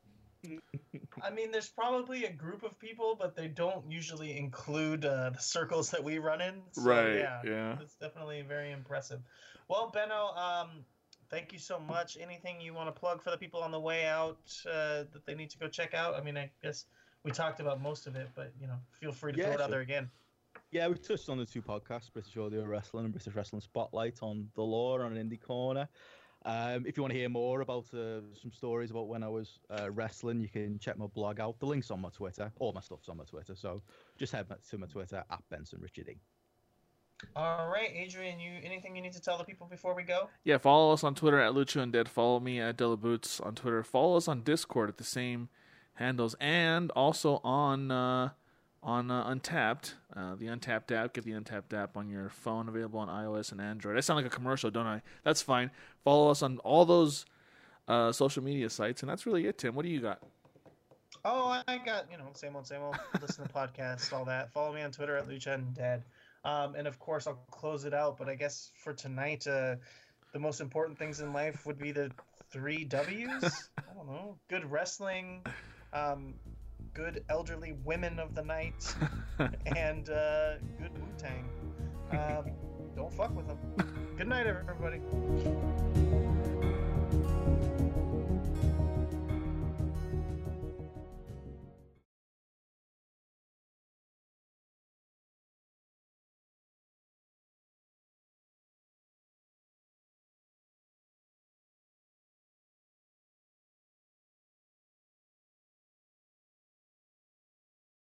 I mean, there's probably a group of people, but they don't usually include uh, the circles that we run in. So, right. Yeah, yeah. It's definitely very impressive. Well, Benno, um, thank you so much. Anything you want to plug for the people on the way out uh, that they need to go check out? I mean, I guess we talked about most of it, but you know, feel free to yeah, throw it sure. out there again. Yeah, we've touched on the two podcasts, British Audio Wrestling and British Wrestling Spotlight on The Law and Indie Corner. Um, if you want to hear more about uh, some stories about when I was uh, wrestling, you can check my blog out. The link's on my Twitter. All my stuff's on my Twitter. So just head back to my Twitter, at Benson Richard E. All right, Adrian, you anything you need to tell the people before we go? Yeah, follow us on Twitter at Lucha Undead. Follow me at Delaboots on Twitter. Follow us on Discord at the same handles. And also on... Uh, On uh, Untapped, uh, the Untapped app. Get the Untapped app on your phone, available on iOS and Android. I sound like a commercial, don't I? That's fine. Follow us on all those uh, social media sites, and that's really it, Tim. What do you got? Oh, I got, you know, same old, same old. Listen to podcasts, all that. Follow me on Twitter at Lucha Undead. Um, and, of course, I'll close it out. But I guess for tonight, uh, the most important things in life would be the three W's. I don't know. Good wrestling, um... good elderly women of the night, and uh, good Wu-Tang. Um, don't fuck with them. Good night, everybody.